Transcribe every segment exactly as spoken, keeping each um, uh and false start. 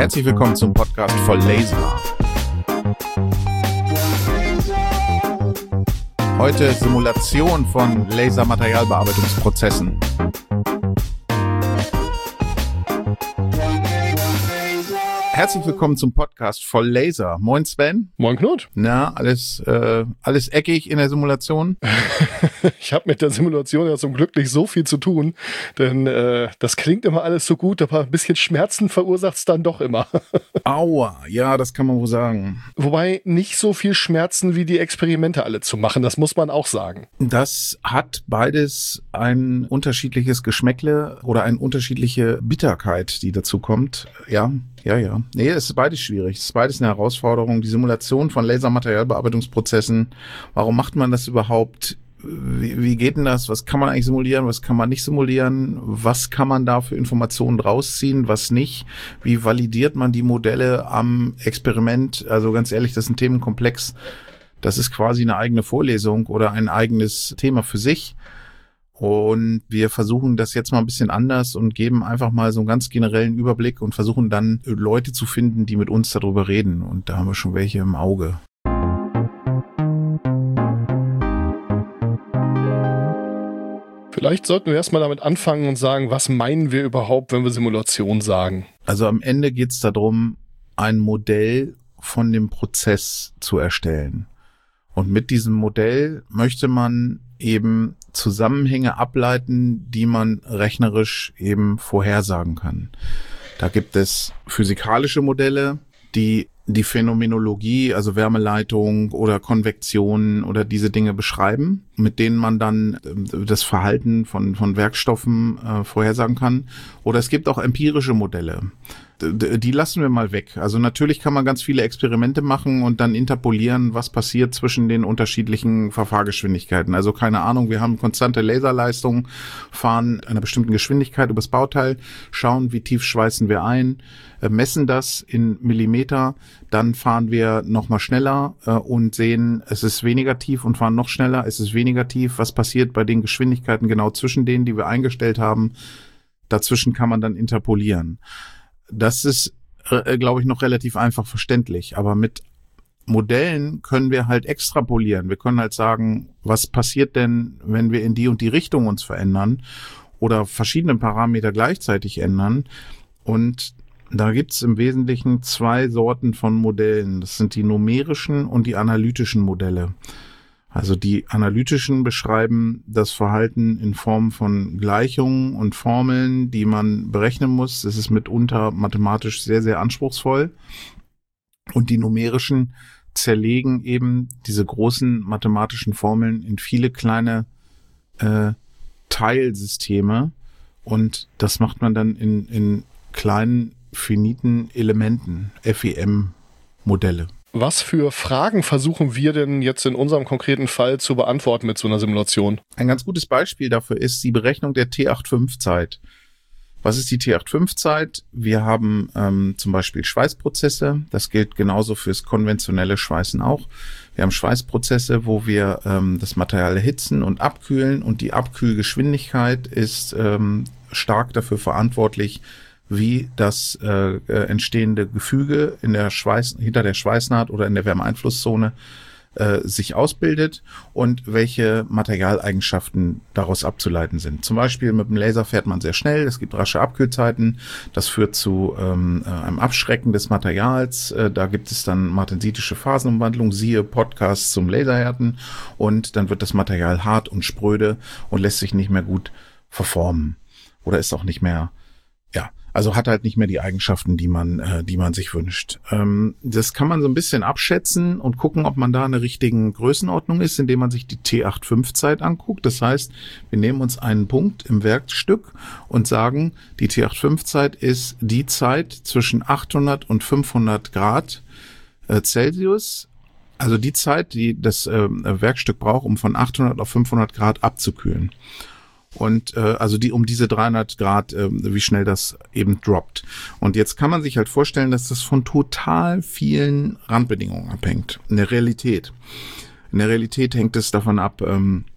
Herzlich willkommen zum Podcast voll Laser. Heute Simulation von Lasermaterialbearbeitungsprozessen. Herzlich willkommen zum Podcast voll Laser. Moin Sven. Moin Knut. Na, alles, äh, alles eckig in der Simulation? Ich habe mit der Simulation ja zum Glück nicht so viel zu tun, denn äh, das klingt immer alles so gut, aber ein bisschen Schmerzen verursacht es dann doch immer. Aua, ja, das kann man wohl sagen. Wobei nicht so viel Schmerzen wie die Experimente alle zu machen, das muss man auch sagen. Das hat beides ein unterschiedliches Geschmäckle oder eine unterschiedliche Bitterkeit, die dazu kommt. Ja, ja, ja. Nee, es ist beides schwierig. Es ist beides eine Herausforderung. Die Simulation von Lasermaterialbearbeitungsprozessen. Warum macht man das überhaupt? Wie, wie geht denn das? Was kann man eigentlich simulieren? Was kann man nicht simulieren? Was kann man da für Informationen rausziehen? Was nicht? Wie validiert man die Modelle am Experiment? Also ganz ehrlich, das ist ein Themenkomplex. Das ist quasi eine eigene Vorlesung oder ein eigenes Thema für sich. Und wir versuchen das jetzt mal ein bisschen anders und geben einfach mal so einen ganz generellen Überblick und versuchen dann Leute zu finden, die mit uns darüber reden. Und da haben wir schon welche im Auge. Vielleicht sollten wir erstmal damit anfangen und sagen, was meinen wir überhaupt, wenn wir Simulation sagen? Also am Ende geht es darum, ein Modell von dem Prozess zu erstellen. Und mit diesem Modell möchte man eben Zusammenhänge ableiten, die man rechnerisch eben vorhersagen kann. Da gibt es physikalische Modelle, die die Phänomenologie, also Wärmeleitung oder Konvektion oder diese Dinge beschreiben, mit denen man dann das Verhalten von, von Werkstoffen äh, vorhersagen kann. Oder es gibt auch empirische Modelle. Die lassen wir mal weg. Also natürlich kann man ganz viele Experimente machen und dann interpolieren, was passiert zwischen den unterschiedlichen Verfahrgeschwindigkeiten. Also keine Ahnung, wir haben konstante Laserleistung, fahren einer bestimmten Geschwindigkeit übers Bauteil, schauen, wie tief schweißen wir ein, messen das in Millimeter, dann fahren wir nochmal schneller äh, und sehen, es ist weniger tief und fahren noch schneller, es ist weniger tief. Was passiert bei den Geschwindigkeiten genau zwischen denen, die wir eingestellt haben? Dazwischen kann man dann interpolieren. Das ist, äh, glaube ich, noch relativ einfach verständlich. Aber mit Modellen können wir halt extrapolieren. Wir können halt sagen, was passiert denn, wenn wir in die und die Richtung uns verändern oder verschiedene Parameter gleichzeitig ändern. Und da gibt's im Wesentlichen zwei Sorten von Modellen. Das sind die numerischen und die analytischen Modelle. Also die analytischen beschreiben das Verhalten in Form von Gleichungen und Formeln, die man berechnen muss. Das ist mitunter mathematisch sehr, sehr anspruchsvoll. Und die numerischen zerlegen eben diese großen mathematischen Formeln in viele kleine äh, Teilsysteme. Und das macht man dann in, in kleinen, finiten Elementen, F E M-Modelle. Was für Fragen versuchen wir denn jetzt in unserem konkreten Fall zu beantworten mit so einer Simulation? Ein ganz gutes Beispiel dafür ist die Berechnung der T fünfundachtzig Zeit. Was ist die T fünfundachtzig Zeit? Wir haben ähm, zum Beispiel Schweißprozesse. Das gilt genauso fürs konventionelle Schweißen auch. Wir haben Schweißprozesse, wo wir ähm, das Material erhitzen und abkühlen. Und die Abkühlgeschwindigkeit ist ähm, stark dafür verantwortlich, wie das äh, entstehende Gefüge in der Schweiß, hinter der Schweißnaht oder in der Wärmeeinflusszone äh, sich ausbildet und welche Materialeigenschaften daraus abzuleiten sind. Zum Beispiel mit dem Laser fährt man sehr schnell, es gibt rasche Abkühlzeiten, das führt zu ähm, einem Abschrecken des Materials, äh, da gibt es dann martensitische Phasenumwandlung, siehe Podcast zum Laserhärten, und dann wird das Material hart und spröde und lässt sich nicht mehr gut verformen oder ist auch nicht mehr, ja, also hat halt nicht mehr die Eigenschaften, die man, äh, die man sich wünscht. Ähm, das kann man so ein bisschen abschätzen und gucken, ob man da in der richtigen Größenordnung ist, indem man sich die T fünfundachtzig Zeit anguckt. Das heißt, wir nehmen uns einen Punkt im Werkstück und sagen, die T fünfundachtzig Zeit ist die Zeit zwischen achthundert und fünfhundert Grad äh, Celsius. Also die Zeit, die das äh, Werkstück braucht, um von achthundert auf fünfhundert Grad abzukühlen. Und äh, also die um diese dreihundert Grad, äh, wie schnell das eben droppt. Und jetzt kann man sich halt vorstellen, dass das von total vielen Randbedingungen abhängt. In der Realität. In der Realität hängt es davon ab, ähm,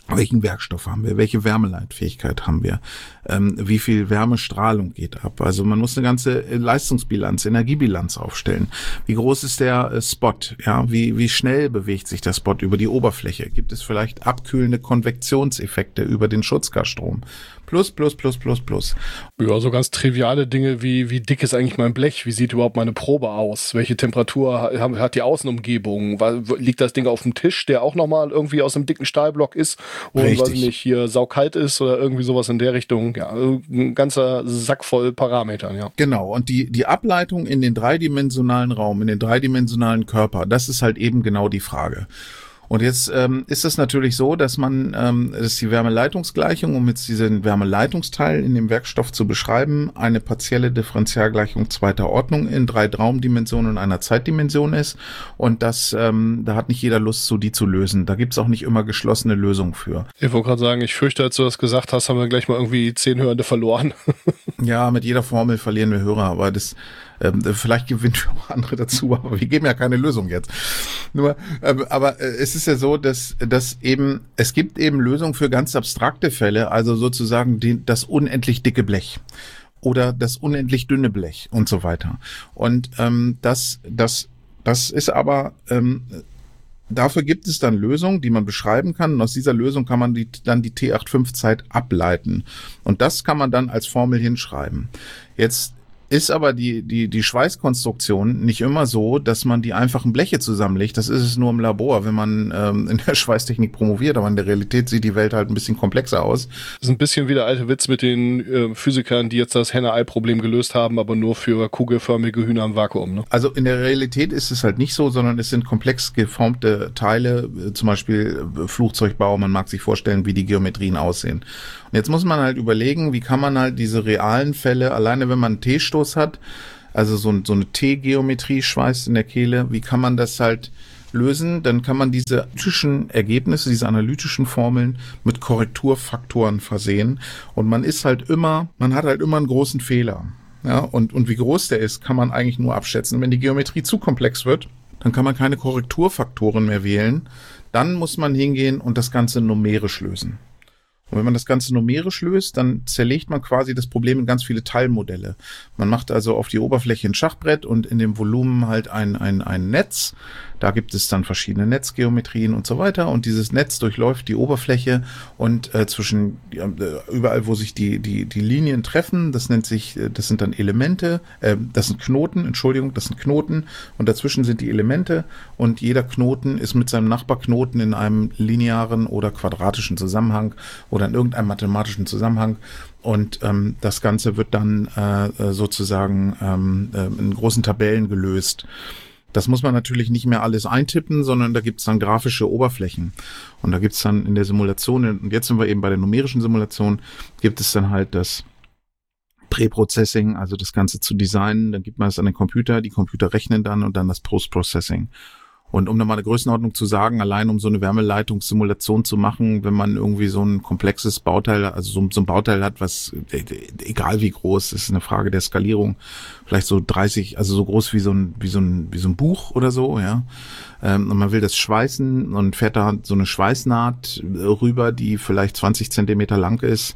Welchen Werkstoff haben wir? Welche Wärmeleitfähigkeit haben wir? Ähm, wie viel Wärmestrahlung geht ab? Also man muss eine ganze Leistungsbilanz, Energiebilanz aufstellen. Wie groß ist der äh, Spot? Ja, wie, wie schnell bewegt sich der Spot über die Oberfläche? Gibt es vielleicht abkühlende Konvektionseffekte über den Schutzgasstrom? Plus, plus, plus, plus, plus. Ja, so ganz triviale Dinge wie, wie dick ist eigentlich mein Blech? Wie sieht überhaupt meine Probe aus? Welche Temperatur hat, hat die Außenumgebung? Liegt das Ding auf dem Tisch, der auch nochmal irgendwie aus einem dicken Stahlblock ist? Und Richtig. weiß ich nicht, hier saukalt ist oder irgendwie sowas in der Richtung? Ja, ein ganzer Sack voll Parametern, ja. Genau. Und die, die Ableitung in den dreidimensionalen Raum, in den dreidimensionalen Körper, das ist halt eben genau die Frage. Und jetzt ähm, ist es natürlich so, dass man, ähm, das ist die Wärmeleitungsgleichung, um jetzt diesen Wärmeleitungsteil in dem Werkstoff zu beschreiben, eine partielle Differentialgleichung zweiter Ordnung in drei Raumdimensionen und einer Zeitdimension ist. Und das, ähm, da hat nicht jeder Lust zu, die zu lösen. Da gibt's auch nicht immer geschlossene Lösungen für. Ich wollte gerade sagen, ich fürchte, als du das gesagt hast, haben wir gleich mal irgendwie zehn Hörende verloren. Ja, mit jeder Formel verlieren wir Hörer, aber das ähm, vielleicht gewinnen wir auch andere dazu, aber wir geben ja keine Lösung jetzt. Nur, ähm, aber äh, es ist ja so, dass, dass eben, es gibt eben Lösungen für ganz abstrakte Fälle, also sozusagen die, das unendlich dicke Blech oder das unendlich dünne Blech und so weiter. Und ähm, das, das, das ist aber, ähm, dafür gibt es dann Lösungen, die man beschreiben kann. Und aus dieser Lösung kann man die, dann die T fünfundachtzig Zeit ableiten. Und das kann man dann als Formel hinschreiben. Jetzt ist aber die, die, die Schweißkonstruktion nicht immer so, dass man die einfachen Bleche zusammenlegt. Das ist es nur im Labor, wenn man ähm, in der Schweißtechnik promoviert. Aber in der Realität sieht die Welt halt ein bisschen komplexer aus. Das ist ein bisschen wie der alte Witz mit den äh, Physikern, die jetzt das Henne-Ei-Problem gelöst haben, aber nur für kugelförmige Hühner im Vakuum. Ne? Also in der Realität ist es halt nicht so, sondern es sind komplex geformte Teile, äh, zum Beispiel äh, Flugzeugbau. Man mag sich vorstellen, wie die Geometrien aussehen. Und jetzt muss man halt überlegen, wie kann man halt diese realen Fälle, alleine wenn man einen T-Stoß hat, also so, so eine T-Geometrie schweißt in der Kehle, wie kann man das halt lösen? Dann kann man diese analytischen Ergebnisse, diese analytischen Formeln mit Korrekturfaktoren versehen. Und man ist halt immer, man hat halt immer einen großen Fehler. Ja, und, und wie groß der ist, kann man eigentlich nur abschätzen. Wenn die Geometrie zu komplex wird, dann kann man keine Korrekturfaktoren mehr wählen. Dann muss man hingehen und das Ganze numerisch lösen. Und wenn man das Ganze numerisch löst, dann zerlegt man quasi das Problem in ganz viele Teilmodelle. Man macht also auf die Oberfläche ein Schachbrett und in dem Volumen halt ein, ein, ein Netz. Da gibt es dann verschiedene Netzgeometrien und so weiter. Und dieses Netz durchläuft die Oberfläche und äh, zwischen äh, überall, wo sich die, die, die Linien treffen, das nennt sich, das sind dann Elemente, äh, das sind Knoten, Entschuldigung, das sind Knoten. Und dazwischen sind die Elemente und jeder Knoten ist mit seinem Nachbarknoten in einem linearen oder quadratischen Zusammenhang oder in irgendeinem mathematischen Zusammenhang. Und ähm, das Ganze wird dann äh, sozusagen ähm, äh, in großen Tabellen gelöst. Das muss man natürlich nicht mehr alles eintippen, sondern da gibt's dann grafische Oberflächen. Und da gibt's dann in der Simulation, und jetzt sind wir eben bei der numerischen Simulation, gibt es dann halt das Pre-Processing, also das Ganze zu designen. Dann gibt man es an den Computer, die Computer rechnen dann und dann das Post-Processing. Und um da mal eine Größenordnung zu sagen, allein um so eine Wärmeleitungssimulation zu machen, wenn man irgendwie so ein komplexes Bauteil, also so, so ein Bauteil hat, was, egal wie groß, ist eine Frage der Skalierung, vielleicht so dreißig, also so groß wie so ein, wie so ein, wie so ein Buch oder so, ja. Und man will das schweißen und fährt da so eine Schweißnaht rüber, die vielleicht zwanzig Zentimeter lang ist.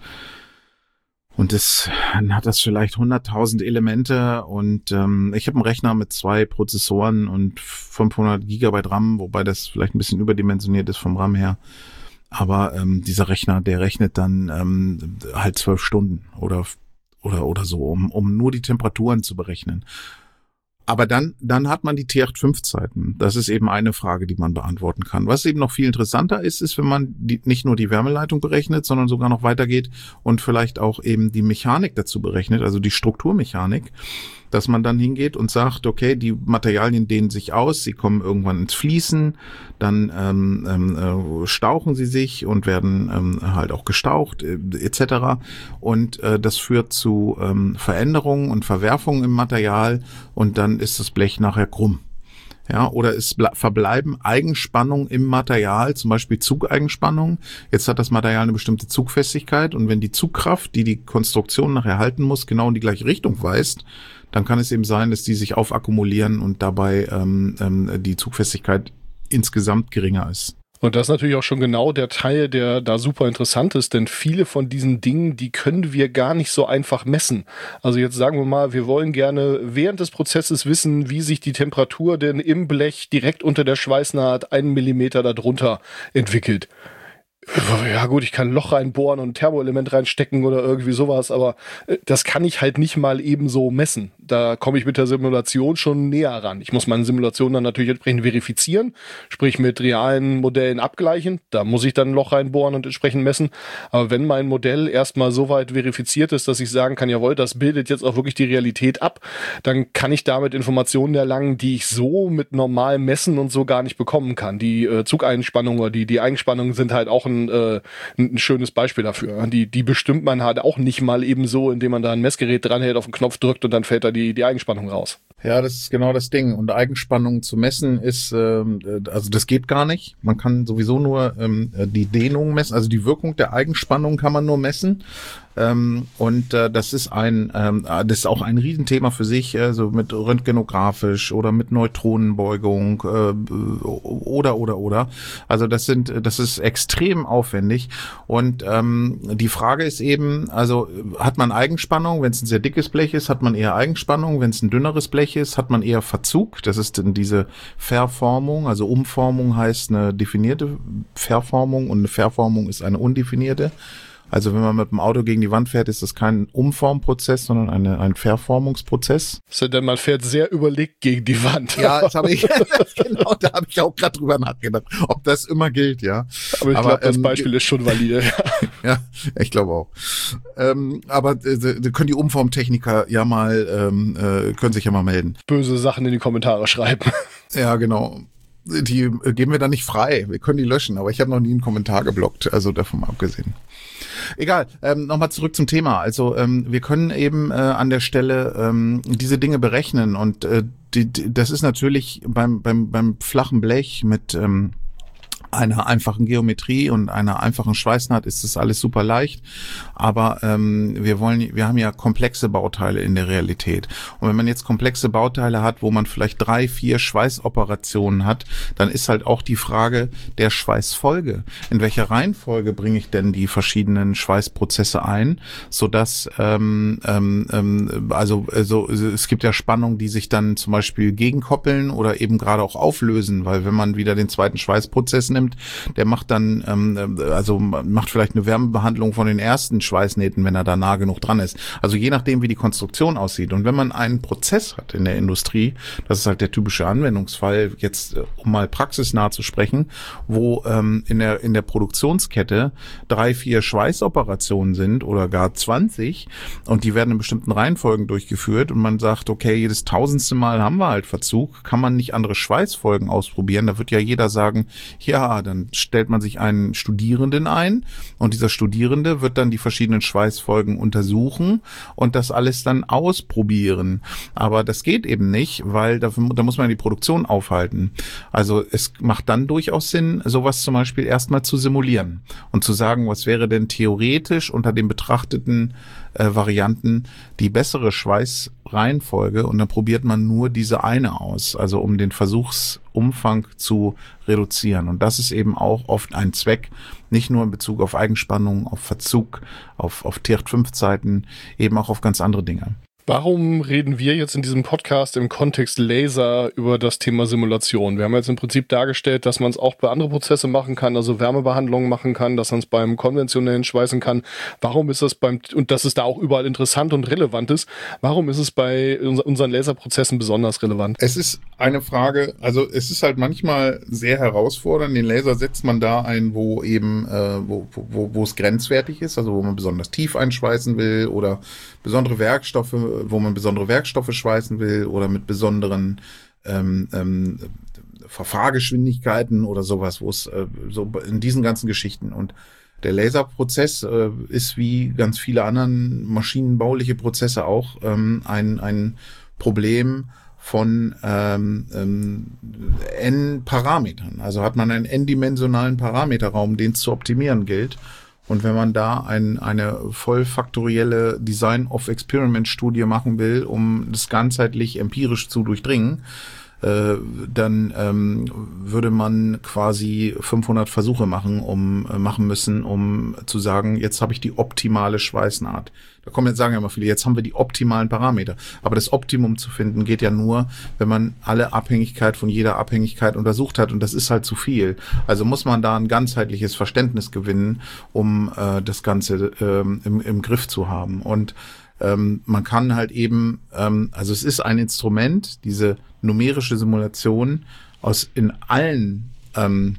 Und das, dann hat das vielleicht hunderttausend Elemente und ähm, ich habe einen Rechner mit zwei Prozessoren und fünfhundert Gigabyte RAM, wobei das vielleicht ein bisschen überdimensioniert ist vom RAM her. Aber ähm, dieser Rechner, der rechnet dann ähm, halt zwölf Stunden oder oder oder so, um um nur die Temperaturen zu berechnen. Aber dann, dann hat man die T fünfundachtzig Zeiten. Das ist eben eine Frage, die man beantworten kann. Was eben noch viel interessanter ist, ist, wenn man die, nicht nur die Wärmeleitung berechnet, sondern sogar noch weitergeht und vielleicht auch eben die Mechanik dazu berechnet, also die Strukturmechanik, dass man dann hingeht und sagt, okay, die Materialien dehnen sich aus, sie kommen irgendwann ins Fließen, dann ähm, ähm, äh, stauchen sie sich und werden ähm, halt auch gestaucht äh, et cetera. Und äh, das führt zu ähm, Veränderungen und Verwerfungen im Material und dann ist das Blech nachher krumm. Ja, oder es ble- verbleiben Eigenspannungen im Material, zum Beispiel Zugeigenspannungen. Jetzt hat das Material eine bestimmte Zugfestigkeit und wenn die Zugkraft, die die Konstruktion nachher halten muss, genau in die gleiche Richtung weist, dann kann es eben sein, dass die sich aufakkumulieren und dabei ähm, ähm, die Zugfestigkeit insgesamt geringer ist. Und das ist natürlich auch schon genau der Teil, der da super interessant ist, denn viele von diesen Dingen, die können wir gar nicht so einfach messen. Also jetzt sagen wir mal, wir wollen gerne während des Prozesses wissen, wie sich die Temperatur denn im Blech direkt unter der Schweißnaht einen Millimeter darunter entwickelt. Ja gut, ich kann ein Loch reinbohren und ein Thermoelement reinstecken oder irgendwie sowas, aber das kann ich halt nicht mal eben so messen. Da komme ich mit der Simulation schon näher ran. Ich muss meine Simulation dann natürlich entsprechend verifizieren, sprich mit realen Modellen abgleichen. Da muss ich dann ein Loch reinbohren und entsprechend messen. Aber wenn mein Modell erstmal so weit verifiziert ist, dass ich sagen kann, jawohl, das bildet jetzt auch wirklich die Realität ab, dann kann ich damit Informationen erlangen, die ich so mit normalem Messen und so gar nicht bekommen kann. Die äh, Zugeinspannung oder die, die Eigenspannungen sind halt auch ein Ein, ein schönes Beispiel dafür. Die, die bestimmt man halt auch nicht mal eben so, indem man da ein Messgerät dranhält, auf den Knopf drückt und dann fällt da die, die Eigenspannung raus. Ja, das ist genau das Ding. Und Eigenspannung zu messen ist, ähm, also das geht gar nicht. Man kann sowieso nur ähm, die Dehnung messen, also die Wirkung der Eigenspannung kann man nur messen. Ähm, und äh, das ist ein, ähm, das ist auch ein Riesenthema für sich, also mit röntgenografisch oder mit Neutronenbeugung äh, oder oder oder. Also das sind, das ist extrem aufwendig. Und ähm, die Frage ist eben, also hat man Eigenspannung, wenn es ein sehr dickes Blech ist, hat man eher Eigenspannung, wenn es ein dünneres Blech ist, hat man eher Verzug. Das ist dann diese Verformung, also Umformung heißt eine definierte Verformung und eine Verformung ist eine undefinierte. Also wenn man mit dem Auto gegen die Wand fährt, ist das kein Umformprozess, sondern eine, ein Verformungsprozess. So, denn man fährt sehr überlegt gegen die Wand. Ja, das habe ich, genau, da habe ich auch gerade drüber nachgedacht, ob das immer gilt, ja. Aber ich glaube, das ähm, Beispiel ist schon valide. Ja, ich glaube auch. Ähm, aber äh, können die Umformtechniker ja mal, ähm, äh, können sich ja mal melden. Böse Sachen in die Kommentare schreiben. Ja, genau. Die äh, geben wir dann nicht frei. Wir können die löschen, aber ich habe noch nie einen Kommentar geblockt, also davon mal abgesehen. Egal, ähm, nochmal zurück zum Thema. Also ähm, wir können eben äh, an der Stelle ähm, diese Dinge berechnen und äh, die, die, das ist natürlich beim beim beim flachen Blech mit ähm, einer einfachen Geometrie und einer einfachen Schweißnaht ist das alles super leicht, aber ähm, wir wollen, wir haben ja komplexe Bauteile in der Realität und wenn man jetzt komplexe Bauteile hat, wo man vielleicht drei, vier Schweißoperationen hat, dann ist halt auch die Frage der Schweißfolge. In welcher Reihenfolge bringe ich denn die verschiedenen Schweißprozesse ein, sodass ähm, ähm, also, also es gibt ja Spannungen, die sich dann zum Beispiel gegenkoppeln oder eben gerade auch auflösen, weil wenn man wieder den zweiten Schweißprozess nimmt, der macht dann, ähm, also macht vielleicht eine Wärmebehandlung von den ersten Schweißnähten, wenn er da nah genug dran ist. Also je nachdem, wie die Konstruktion aussieht. Und wenn man einen Prozess hat in der Industrie, das ist halt der typische Anwendungsfall, jetzt um mal praxisnah zu sprechen, wo ähm, in der in der Produktionskette drei, vier Schweißoperationen sind oder gar zwanzig und die werden in bestimmten Reihenfolgen durchgeführt und man sagt, okay, jedes tausendste Mal haben wir halt Verzug, kann man nicht andere Schweißfolgen ausprobieren? Da wird ja jeder sagen, ja, dann stellt man sich einen Studierenden ein und dieser Studierende wird dann die verschiedenen Schweißfolgen untersuchen und das alles dann ausprobieren. Aber das geht eben nicht, weil dafür, da muss man die Produktion aufhalten. Also es macht dann durchaus Sinn, sowas zum Beispiel erstmal zu simulieren und zu sagen, was wäre denn theoretisch unter den betrachteten äh, Varianten die bessere Schweißreihenfolge und dann probiert man nur diese eine aus, also um den Versuchsumfang zu reduzieren. Und das ist eben auch oft ein Zweck, nicht nur in Bezug auf Eigenspannung, auf Verzug, auf, auf T acht fünf Zeiten, eben auch auf ganz andere Dinge. Warum reden wir jetzt in diesem Podcast im Kontext Laser über das Thema Simulation? Wir haben jetzt im Prinzip dargestellt, dass man es auch bei anderen Prozesse machen kann, also Wärmebehandlungen machen kann, dass man es beim konventionellen Schweißen kann. Warum ist das beim, und dass es da auch überall interessant und relevant ist, warum ist es bei unseren Laserprozessen besonders relevant? Es ist eine Frage, also es ist halt manchmal sehr herausfordernd. Den Laser setzt man da ein, wo eben, äh, wo, wo, wo es grenzwertig ist, also wo man besonders tief einschweißen will oder besondere Werkstoffe, wo man besondere Werkstoffe schweißen will oder mit besonderen ähm, ähm, Verfahrgeschwindigkeiten oder sowas, wo es äh, so in diesen ganzen Geschichten. Und der Laserprozess äh, ist wie ganz viele anderen maschinenbauliche Prozesse auch ähm, ein, ein Problem von ähm, ähm, N-Parametern. Also hat man einen n-dimensionalen Parameterraum, den es zu optimieren gilt. Und wenn man da ein, eine vollfaktorielle Design-of-Experiment-Studie machen will, um das ganzheitlich empirisch zu durchdringen, äh, dann ähm, würde man quasi fünfhundert Versuche machen, um äh, machen müssen, um zu sagen, jetzt habe ich die optimale Schweißnaht. Da kommen jetzt, sagen ja immer viele, jetzt haben wir die optimalen Parameter. Aber das Optimum zu finden geht ja nur, wenn man alle Abhängigkeit von jeder Abhängigkeit untersucht hat. Und das ist halt zu viel. Also muss man da ein ganzheitliches Verständnis gewinnen, um äh, das Ganze ähm, im, im Griff zu haben. Und ähm, man kann halt eben, ähm, also es ist ein Instrument, diese numerische Simulation aus in allen ähm,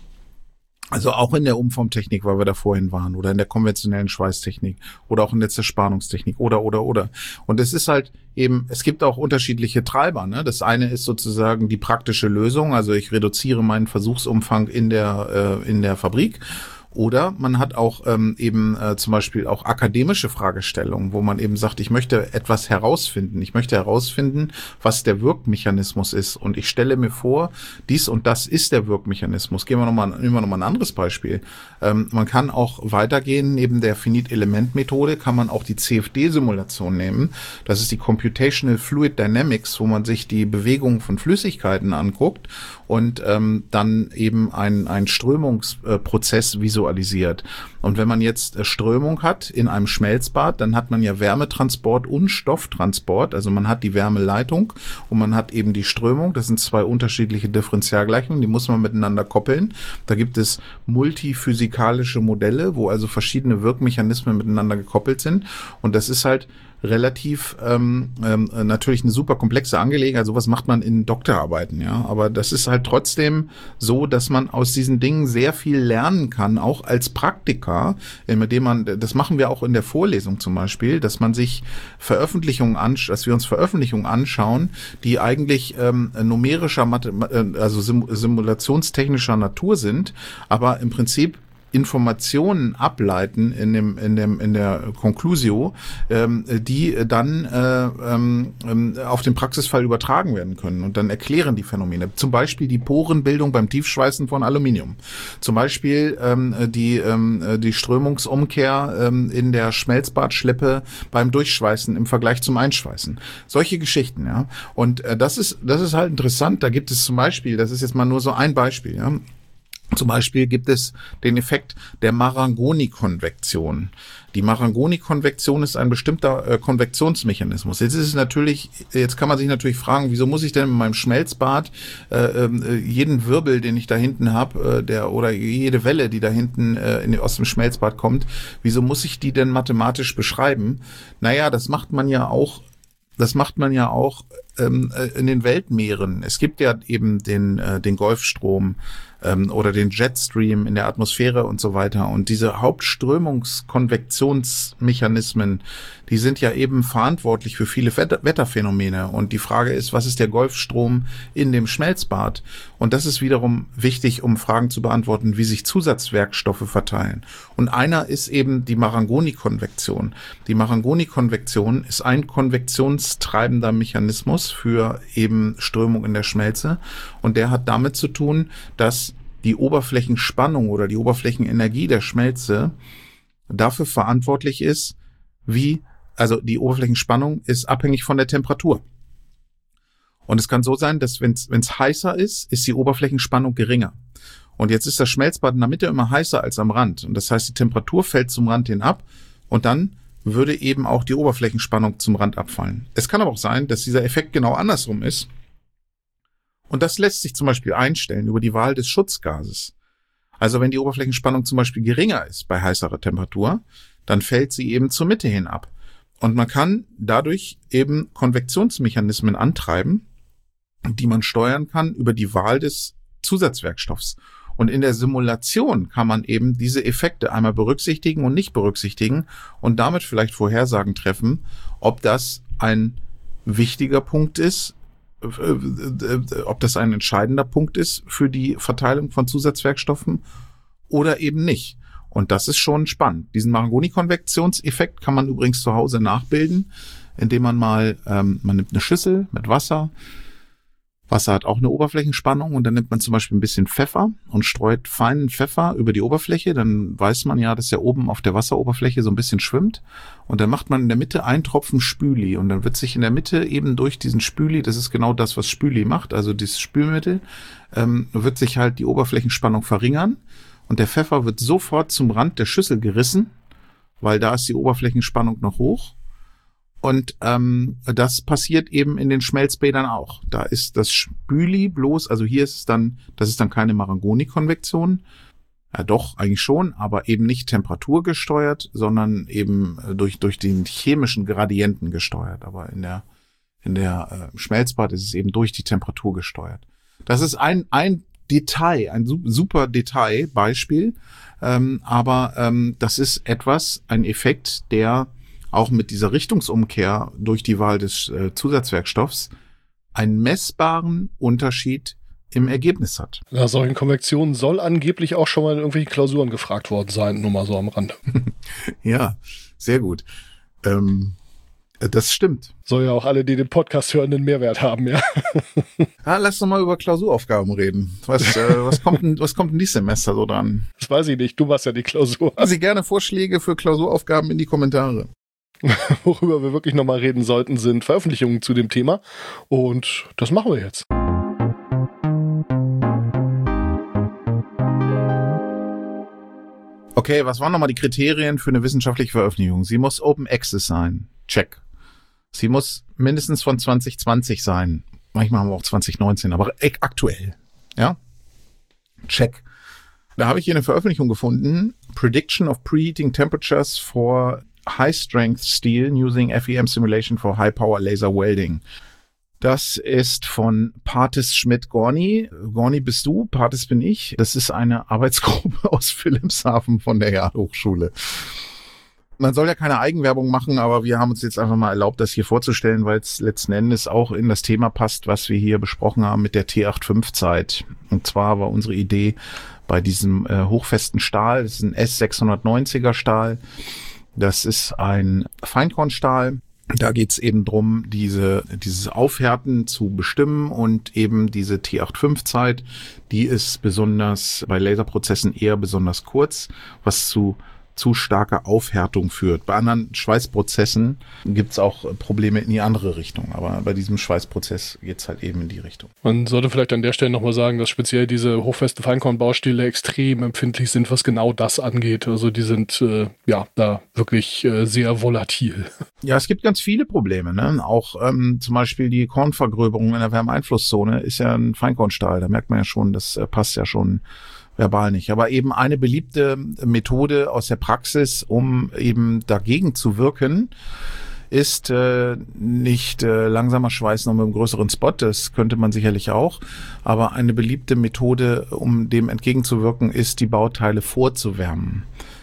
also auch in der Umformtechnik, weil wir da vorhin waren, oder in der konventionellen Schweißtechnik oder auch in der Zerspannungstechnik oder, oder, oder. Und es ist halt eben, es gibt auch unterschiedliche Treiber, ne? Das eine ist sozusagen die praktische Lösung, also ich reduziere meinen Versuchsumfang in der, äh, in der Fabrik. Oder man hat auch ähm, eben äh, zum Beispiel auch akademische Fragestellungen, wo man eben sagt, ich möchte etwas herausfinden. Ich möchte herausfinden, was der Wirkmechanismus ist. Und ich stelle mir vor, dies und das ist der Wirkmechanismus. Gehen wir nochmal, nehmen wir nochmal ein anderes Beispiel. Ähm, man kann auch weitergehen. Neben der Finite-Element-Methode kann man auch die C F D-Simulation nehmen. Das ist die Computational Fluid Dynamics, wo man sich die Bewegung von Flüssigkeiten anguckt und ähm, dann eben ein, ein Strömungsprozess visualisiert. Und wenn man jetzt äh, Strömung hat in einem Schmelzbad, dann hat man ja Wärmetransport und Stofftransport. Also man hat die Wärmeleitung und man hat eben die Strömung. Das sind zwei unterschiedliche Differentialgleichungen, die muss man miteinander koppeln. Da gibt es multiphysikalische Modelle, wo also verschiedene Wirkmechanismen miteinander gekoppelt sind. Und das ist halt relativ ähm, ähm, natürlich eine super komplexe Angelegenheit. Sowas macht man in Doktorarbeiten, ja. Aber das ist halt trotzdem so, dass man aus diesen Dingen sehr viel lernen kann, auch als Praktiker, indem man, das machen wir auch in der Vorlesung zum Beispiel, dass man sich Veröffentlichungen anschaut, dass wir uns Veröffentlichungen anschauen, die eigentlich ähm, numerischer, also sim- simulationstechnischer Natur sind, aber im Prinzip Informationen ableiten in dem in dem in der Conclusio, ähm, die dann äh, ähm, auf den Praxisfall übertragen werden können und dann erklären die Phänomene. Zum Beispiel die Porenbildung beim Tiefschweißen von Aluminium. Zum Beispiel ähm, die ähm, die Strömungsumkehr ähm, in der Schmelzbadschleppe beim Durchschweißen im Vergleich zum Einschweißen. Solche Geschichten, ja. Und äh, das ist das ist halt interessant. Da gibt es zum Beispiel, das ist jetzt mal nur so ein Beispiel, ja. Zum Beispiel gibt es den Effekt der Marangoni-Konvektion. Die Marangoni-Konvektion ist ein bestimmter äh, Konvektionsmechanismus. Jetzt ist es natürlich, jetzt kann man sich natürlich fragen, wieso muss ich denn in meinem Schmelzbad äh, äh, jeden Wirbel, den ich da hinten habe, äh, der oder jede Welle, die da hinten äh, in, aus dem Schmelzbad kommt, wieso muss ich die denn mathematisch beschreiben? Naja, das macht man ja auch Das macht man ja auch ähm, in den Weltmeeren. Es gibt ja eben den äh, den Golfstrom ähm, oder den Jetstream in der Atmosphäre und so weiter. Und diese Hauptströmungskonvektionsmechanismen, die sind ja eben verantwortlich für viele Wetter- Wetterphänomene. Und die Frage ist, was ist der Golfstrom in dem Schmelzbad? Und das ist wiederum wichtig, um Fragen zu beantworten, wie sich Zusatzwerkstoffe verteilen. Und einer ist eben die Marangoni-Konvektion. Die Marangoni-Konvektion ist ein konvektionstreibender Mechanismus für eben Strömung in der Schmelze. Und der hat damit zu tun, dass die Oberflächenspannung oder die Oberflächenenergie der Schmelze dafür verantwortlich ist, wie, also die Oberflächenspannung ist abhängig von der Temperatur. Und es kann so sein, dass wenn es heißer ist, ist die Oberflächenspannung geringer. Und jetzt ist das Schmelzbad in der Mitte immer heißer als am Rand. Und das heißt, die Temperatur fällt zum Rand hin ab und dann würde eben auch die Oberflächenspannung zum Rand abfallen. Es kann aber auch sein, dass dieser Effekt genau andersrum ist. Und das lässt sich zum Beispiel einstellen über die Wahl des Schutzgases. Also wenn die Oberflächenspannung zum Beispiel geringer ist bei heißerer Temperatur, dann fällt sie eben zur Mitte hin ab. Und man kann dadurch eben Konvektionsmechanismen antreiben, die man steuern kann über die Wahl des Zusatzwerkstoffs. Und in der Simulation kann man eben diese Effekte einmal berücksichtigen und nicht berücksichtigen und damit vielleicht Vorhersagen treffen, ob das ein wichtiger Punkt ist, ob das ein entscheidender Punkt ist für die Verteilung von Zusatzwerkstoffen oder eben nicht. Und das ist schon spannend. Diesen Marangoni-Konvektionseffekt kann man übrigens zu Hause nachbilden, indem man mal, ähm, man nimmt eine Schüssel mit Wasser, Wasser hat auch eine Oberflächenspannung und dann nimmt man zum Beispiel ein bisschen Pfeffer und streut feinen Pfeffer über die Oberfläche. Dann weiß man ja, dass er oben auf der Wasseroberfläche so ein bisschen schwimmt. Und dann macht man in der Mitte einen Tropfen Spüli und dann wird sich in der Mitte eben durch diesen Spüli, das ist genau das, was Spüli macht, also dieses Spülmittel, ähm, wird sich halt die Oberflächenspannung verringern und der Pfeffer wird sofort zum Rand der Schüssel gerissen, weil da ist die Oberflächenspannung noch hoch. Und ähm, das passiert eben in den Schmelzbädern auch. Da ist das Spüli bloß, also hier ist es dann, das ist dann keine Marangoni-Konvektion. Ja doch, eigentlich schon, aber eben nicht temperaturgesteuert, sondern eben durch durch den chemischen Gradienten gesteuert. Aber in der in der äh, Schmelzbad ist es eben durch die Temperatur gesteuert. Das ist ein ein Detail, ein super Detailbeispiel, ähm, aber ähm, das ist etwas, ein Effekt, der auch mit dieser Richtungsumkehr durch die Wahl des äh, Zusatzwerkstoffs einen messbaren Unterschied im Ergebnis hat. Nach solchen Konvektionen soll angeblich auch schon mal in irgendwelchen Klausuren gefragt worden sein, nur mal so am Rande. Ja, sehr gut. Ähm, das stimmt. Soll ja auch alle, die den Podcast hören, einen Mehrwert haben, ja. Ah, lass doch mal über Klausuraufgaben reden. Was, äh, was kommt denn, was kommt denn dieses Semester so dran? Das weiß ich nicht, du machst ja die Klausur. Haben Sie gerne Vorschläge für Klausuraufgaben in die Kommentare. Worüber wir wirklich nochmal reden sollten, sind Veröffentlichungen zu dem Thema. Und das machen wir jetzt. Okay, was waren nochmal die Kriterien für eine wissenschaftliche Veröffentlichung? Sie muss Open Access sein. Check. Sie muss mindestens von zwanzig zwanzig sein. Manchmal haben wir auch zwanzig neunzehn, aber aktuell. Ja? Check. Da habe ich hier eine Veröffentlichung gefunden. Prediction of Preheating Temperatures for High-Strength Steel using F E M Simulation for High-Power Laser Welding. Das ist von Partis Schmidt-Gorni. Gorni bist du, Partis bin ich. Das ist eine Arbeitsgruppe aus Wilhelmshaven von der Erdhochschule. Man soll ja keine Eigenwerbung machen, aber wir haben uns jetzt einfach mal erlaubt, das hier vorzustellen, weil es letzten Endes auch in das Thema passt, was wir hier besprochen haben mit der T fünfundachtzig Zeit. Und zwar war unsere Idee bei diesem äh, hochfesten Stahl, das ist ein S sechshundertneunziger Stahl, das ist ein Feinkornstahl. Da geht's eben drum, diese dieses Aufhärten zu bestimmen und eben diese T fünfundachtzig Zeit, die ist besonders bei Laserprozessen eher besonders kurz, was zu zu starker Aufhärtung führt. Bei anderen Schweißprozessen gibt's auch Probleme in die andere Richtung, aber bei diesem Schweißprozess geht's halt eben in die Richtung. Man sollte vielleicht an der Stelle nochmal sagen, dass speziell diese hochfesten Feinkornbaustile extrem empfindlich sind, was genau das angeht. Also die sind äh, ja da wirklich äh, sehr volatil. Ja, es gibt ganz viele Probleme, ne? Auch ähm, zum Beispiel die Kornvergröberung in der Wärmeeinflusszone ist ja ein Feinkornstahl. Da merkt man ja schon, das äh, passt ja schon verbal nicht. Aber eben eine beliebte Methode aus der Praxis, um eben dagegen zu wirken, ist äh, nicht äh, langsamer Schweißen und mit einem größeren Spot. Das könnte man sicherlich auch. Aber eine beliebte Methode, um dem entgegenzuwirken, ist, die Bauteile vorzuwärmen.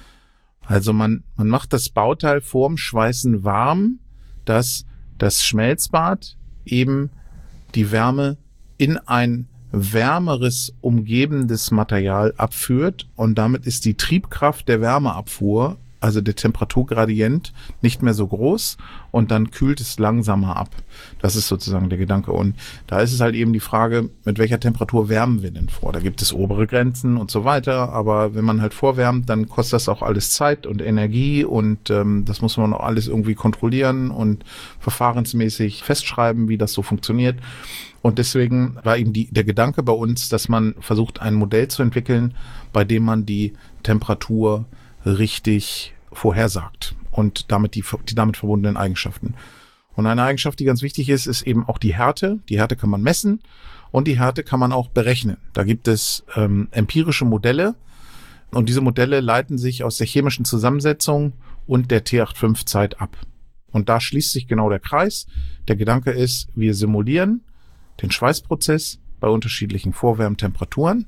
Also man, man macht das Bauteil vorm Schweißen warm, dass das Schmelzbad eben die Wärme in ein wärmeres umgebendes Material abführt und damit ist die Triebkraft der Wärmeabfuhr, also der Temperaturgradient, nicht mehr so groß und dann kühlt es langsamer ab. Das ist sozusagen der Gedanke. Und da ist es halt eben die Frage, mit welcher Temperatur wärmen wir denn vor? Da gibt es obere Grenzen und so weiter, aber wenn man halt vorwärmt, dann kostet das auch alles Zeit und Energie und ähm, das muss man auch alles irgendwie kontrollieren und verfahrensmäßig festschreiben, wie das so funktioniert. Und deswegen war eben die, der Gedanke bei uns, dass man versucht, ein Modell zu entwickeln, bei dem man die Temperatur richtig vorhersagt und damit die, die damit verbundenen Eigenschaften. Und eine Eigenschaft, die ganz wichtig ist, ist eben auch die Härte. Die Härte kann man messen und die Härte kann man auch berechnen. Da gibt es ähm, empirische Modelle und diese Modelle leiten sich aus der chemischen Zusammensetzung und der T fünfundachtzig Zeit ab. Und da schließt sich genau der Kreis. Der Gedanke ist, wir simulieren den Schweißprozess bei unterschiedlichen Vorwärmtemperaturen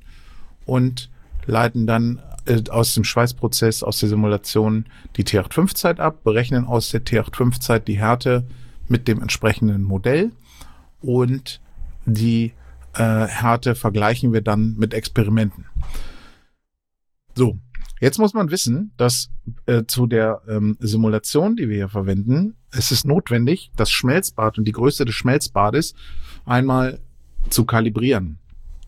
und leiten dann äh, aus dem Schweißprozess, aus der Simulation die T fünfundachtzig Zeit ab, berechnen aus der T fünfundachtzig Zeit die Härte mit dem entsprechenden Modell und die äh, Härte vergleichen wir dann mit Experimenten. So, jetzt muss man wissen, dass äh, zu der ähm, Simulation, die wir hier verwenden, es ist notwendig, das Schmelzbad und die Größe des Schmelzbades einmal zu kalibrieren.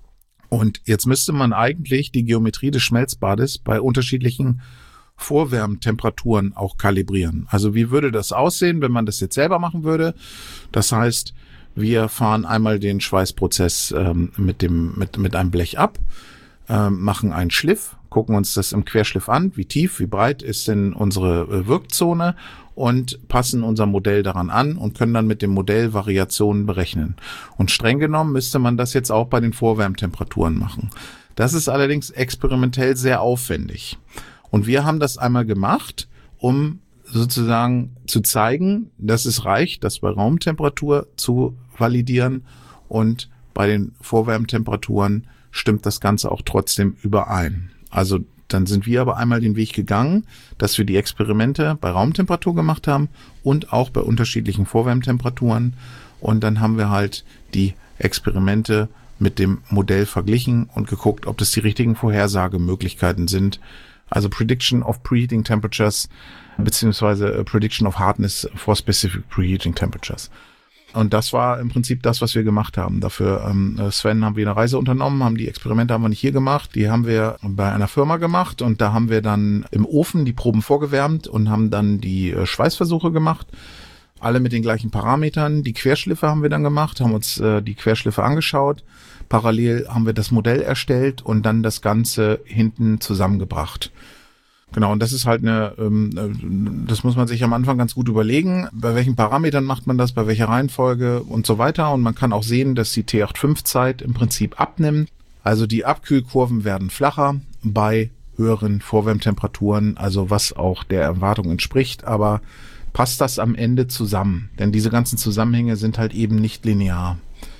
Und jetzt müsste man eigentlich die Geometrie des Schmelzbades bei unterschiedlichen Vorwärmtemperaturen auch kalibrieren. Also wie würde das aussehen, wenn man das jetzt selber machen würde? Das heißt, wir fahren einmal den Schweißprozess ähm, mit dem mit mit einem Blech ab, ähm, machen einen Schliff, gucken uns das im Querschliff an, wie tief, wie breit ist denn unsere äh, Wirkzone und passen unser Modell daran an und können dann mit dem Modell Variationen berechnen. Und streng genommen müsste man das jetzt auch bei den Vorwärmtemperaturen machen. Das ist allerdings experimentell sehr aufwendig. Und wir haben das einmal gemacht, um sozusagen zu zeigen, dass es reicht, das bei Raumtemperatur zu validieren und bei den Vorwärmtemperaturen stimmt das Ganze auch trotzdem überein. Also dann sind wir aber einmal den Weg gegangen, dass wir die Experimente bei Raumtemperatur gemacht haben und auch bei unterschiedlichen Vorwärmtemperaturen. Und dann haben wir halt die Experimente mit dem Modell verglichen und geguckt, ob das die richtigen Vorhersagemöglichkeiten sind. Also Prediction of Preheating Temperatures beziehungsweise Prediction of Hardness for Specific Preheating Temperatures. Und das war im Prinzip das, was wir gemacht haben. Dafür, ähm, Sven, haben wir eine Reise unternommen, haben die Experimente haben wir nicht hier gemacht, die haben wir bei einer Firma gemacht und da haben wir dann im Ofen die Proben vorgewärmt und haben dann die äh, Schweißversuche gemacht. Alle mit den gleichen Parametern. Die Querschliffe haben wir dann gemacht, haben uns äh, die Querschliffe angeschaut. Parallel haben wir das Modell erstellt und dann das Ganze hinten zusammengebracht. Genau, und das ist halt eine, ähm, das muss man sich am Anfang ganz gut überlegen, bei welchen Parametern macht man das, bei welcher Reihenfolge und so weiter. Und man kann auch sehen, dass die T fünfundachtzig Zeit im Prinzip abnimmt. Also die Abkühlkurven werden flacher bei höheren Vorwärmtemperaturen, also was auch der Erwartung entspricht. Aber passt das am Ende zusammen? Denn diese ganzen Zusammenhänge sind halt eben nicht linear.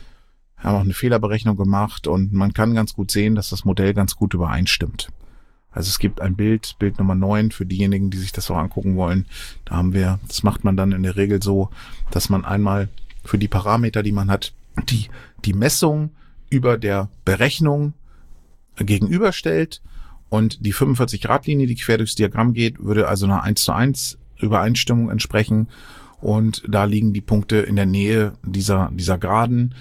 Wir haben auch eine Fehlerberechnung gemacht und man kann ganz gut sehen, dass das Modell ganz gut übereinstimmt. Also es gibt ein Bild, Bild Nummer neun für diejenigen, die sich das auch angucken wollen. Da haben wir, das macht man dann in der Regel so, dass man einmal für die Parameter, die man hat, die, die Messung über der Berechnung gegenüberstellt und die fünfundvierzig Grad Linie, die quer durchs Diagramm geht, würde also einer eins zu eins Übereinstimmung entsprechen und da liegen die Punkte in der Nähe dieser, dieser Graden.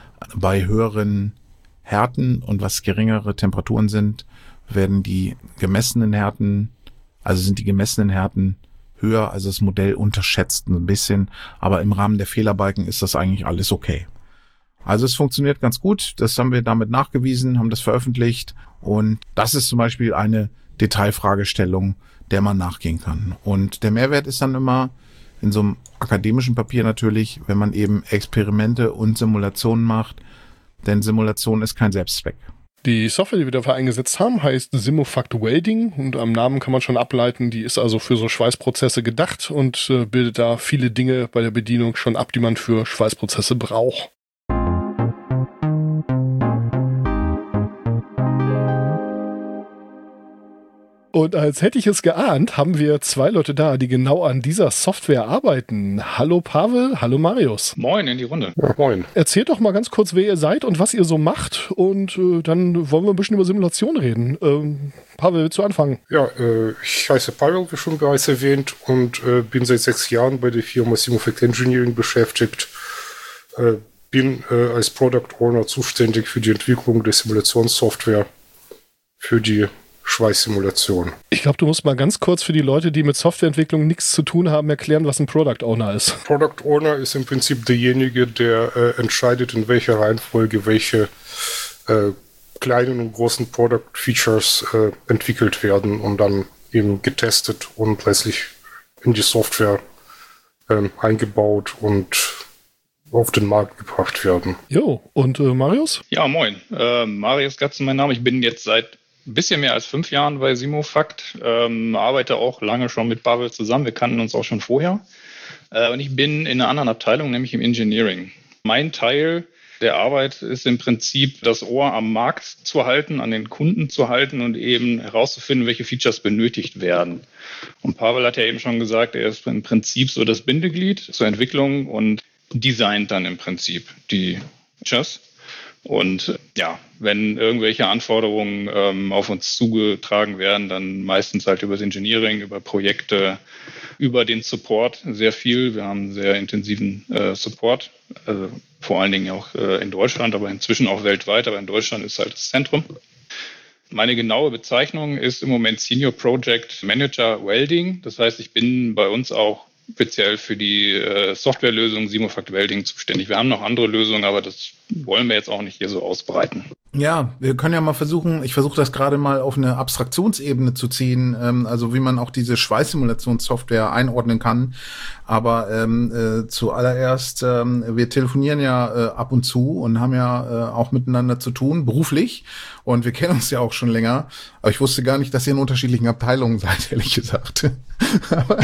Bei höheren Härten und was geringere Temperaturen sind, werden die gemessenen Härten, also sind die gemessenen Härten höher, also das Modell unterschätzt ein bisschen, aber im Rahmen der Fehlerbalken ist das eigentlich alles okay. Also es funktioniert ganz gut, das haben wir damit nachgewiesen, haben das veröffentlicht und das ist zum Beispiel eine Detailfragestellung, der man nachgehen kann. Und der Mehrwert ist dann immer in so einem akademischen Papier natürlich, wenn man eben Experimente und Simulationen macht, denn Simulation ist kein Selbstzweck. Die Software, die wir dafür eingesetzt haben, heißt Simufact Welding und am Namen kann man schon ableiten, die ist also für so Schweißprozesse gedacht und äh, bildet da viele Dinge bei der Bedienung schon ab, die man für Schweißprozesse braucht. Und als hätte ich es geahnt, haben wir zwei Leute da, die genau an dieser Software arbeiten. Hallo Pavel, hallo Marius. Moin in die Runde. Ja, moin. Erzählt doch mal ganz kurz, wer ihr seid und was ihr so macht und äh, dann wollen wir ein bisschen über Simulation reden. Ähm, Pavel, willst du anfangen? Ja, äh, ich heiße Pavel, wie schon bereits erwähnt, und äh, bin seit sechs Jahren bei der Firma Simufact Engineering beschäftigt. Äh, bin äh, als Product Owner zuständig für die Entwicklung der Simulationssoftware für die Schweißsimulation. Ich glaube, du musst mal ganz kurz für die Leute, die mit Softwareentwicklung nichts zu tun haben, erklären, was ein Product Owner ist. Product Owner ist im Prinzip derjenige, der äh, entscheidet, in welcher Reihenfolge welche äh, kleinen und großen Product Features äh, entwickelt werden und dann eben getestet und letztlich in die Software äh, eingebaut und auf den Markt gebracht werden. Jo, und äh, Marius? Ja, moin. Äh, Marius Gatzen, mein Name. Ich bin jetzt seit ein bisschen mehr als fünf Jahren bei Simufact, ähm, arbeite auch lange schon mit Pavel zusammen, wir kannten uns auch schon vorher. Äh, und ich bin in einer anderen Abteilung, nämlich im Engineering. Mein Teil der Arbeit ist im Prinzip das Ohr am Markt zu halten, an den Kunden zu halten und eben herauszufinden, welche Features benötigt werden. Und Pavel hat ja eben schon gesagt, er ist im Prinzip so das Bindeglied zur Entwicklung und designt dann im Prinzip die Features. Und ja, wenn irgendwelche Anforderungen ähm, auf uns zugetragen werden, dann meistens halt über das Engineering, über Projekte, über den Support sehr viel. Wir haben einen sehr intensiven äh, Support, also vor allen Dingen auch äh, in Deutschland, aber inzwischen auch weltweit. Aber in Deutschland ist halt das Zentrum. Meine genaue Bezeichnung ist im Moment Senior Project Manager Welding. Das heißt, ich bin bei uns auch speziell für die äh, Softwarelösung Simofact Welding zuständig. Wir haben noch andere Lösungen, aber das wollen wir jetzt auch nicht hier so ausbreiten. Ja, wir können ja mal versuchen, ich versuche das gerade mal auf eine Abstraktionsebene zu ziehen, ähm, also wie man auch diese Schweißsimulationssoftware einordnen kann. Aber ähm, äh, zuallererst, ähm, wir telefonieren ja äh, ab und zu und haben ja äh, auch miteinander zu tun, beruflich. Und wir kennen uns ja auch schon länger. Aber ich wusste gar nicht, dass ihr in unterschiedlichen Abteilungen seid, ehrlich gesagt. Aber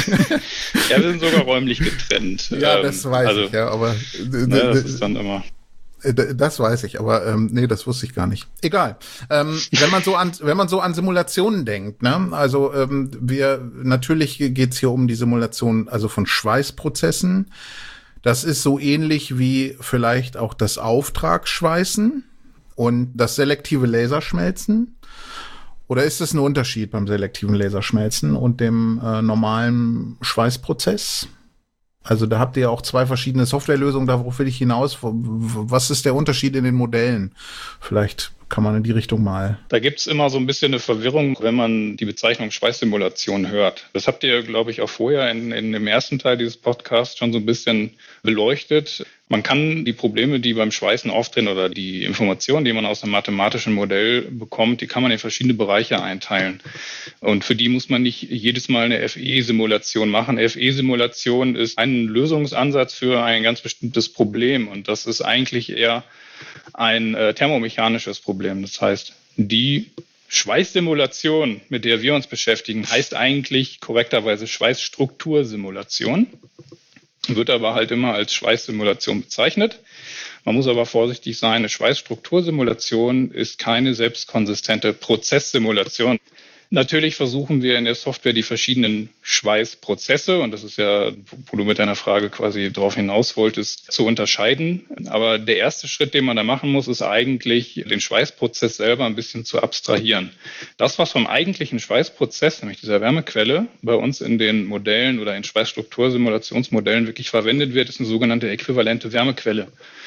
ja, wir sind sogar räumlich getrennt. Ja, das weiß also, ich, ja, aber ne, das ist dann immer... Das weiß ich, aber ähm, nee, das wusste ich gar nicht. Egal. Ähm, wenn man so an, wenn man so an Simulationen denkt, ne, also ähm, wir natürlich geht's hier um die Simulation, also von Schweißprozessen. Das ist so ähnlich wie vielleicht auch das Auftragsschweißen und das selektive Laserschmelzen. Oder ist es ein Unterschied beim selektiven Laserschmelzen und dem äh, normalen Schweißprozess? Also da habt ihr ja auch zwei verschiedene Softwarelösungen, darauf will ich hinaus. Was ist der Unterschied in den Modellen? Vielleicht kann man in die Richtung mal. Da gibt's immer so ein bisschen eine Verwirrung, wenn man die Bezeichnung Schweißsimulation hört. Das habt ihr, glaube ich, auch vorher in, in dem ersten Teil dieses Podcasts schon so ein bisschen beleuchtet. Man kann die Probleme, die beim Schweißen auftreten oder die Informationen, die man aus einem mathematischen Modell bekommt, die kann man in verschiedene Bereiche einteilen. Und für die muss man nicht jedes Mal eine F E-Simulation machen. F E-Simulation ist ein Lösungsansatz für ein ganz bestimmtes Problem. Und das ist eigentlich eher ein äh, thermomechanisches Problem. Das heißt, die Schweißsimulation, mit der wir uns beschäftigen, heißt eigentlich korrekterweise Schweißstruktursimulation, wird aber halt immer als Schweißsimulation bezeichnet. Man muss aber vorsichtig sein, eine Schweißstruktursimulation ist keine selbstkonsistente Prozesssimulation. Natürlich versuchen wir in der Software die verschiedenen Schweißprozesse, und das ist ja, wo du mit deiner Frage quasi darauf hinaus wolltest, zu unterscheiden. Aber der erste Schritt, den man da machen muss, ist eigentlich, den Schweißprozess selber ein bisschen zu abstrahieren. Das, was vom eigentlichen Schweißprozess, nämlich dieser Wärmequelle, bei uns in den Modellen oder in Schweißstruktursimulationsmodellen wirklich verwendet wird, ist eine sogenannte äquivalente Wärmequelle.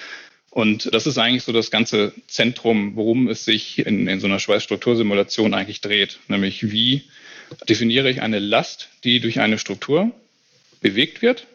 Und das ist eigentlich so das ganze Zentrum, worum es sich in, in so einer Schweißstruktursimulation eigentlich dreht. Nämlich, wie definiere ich eine Last, die durch eine Struktur bewegt wird?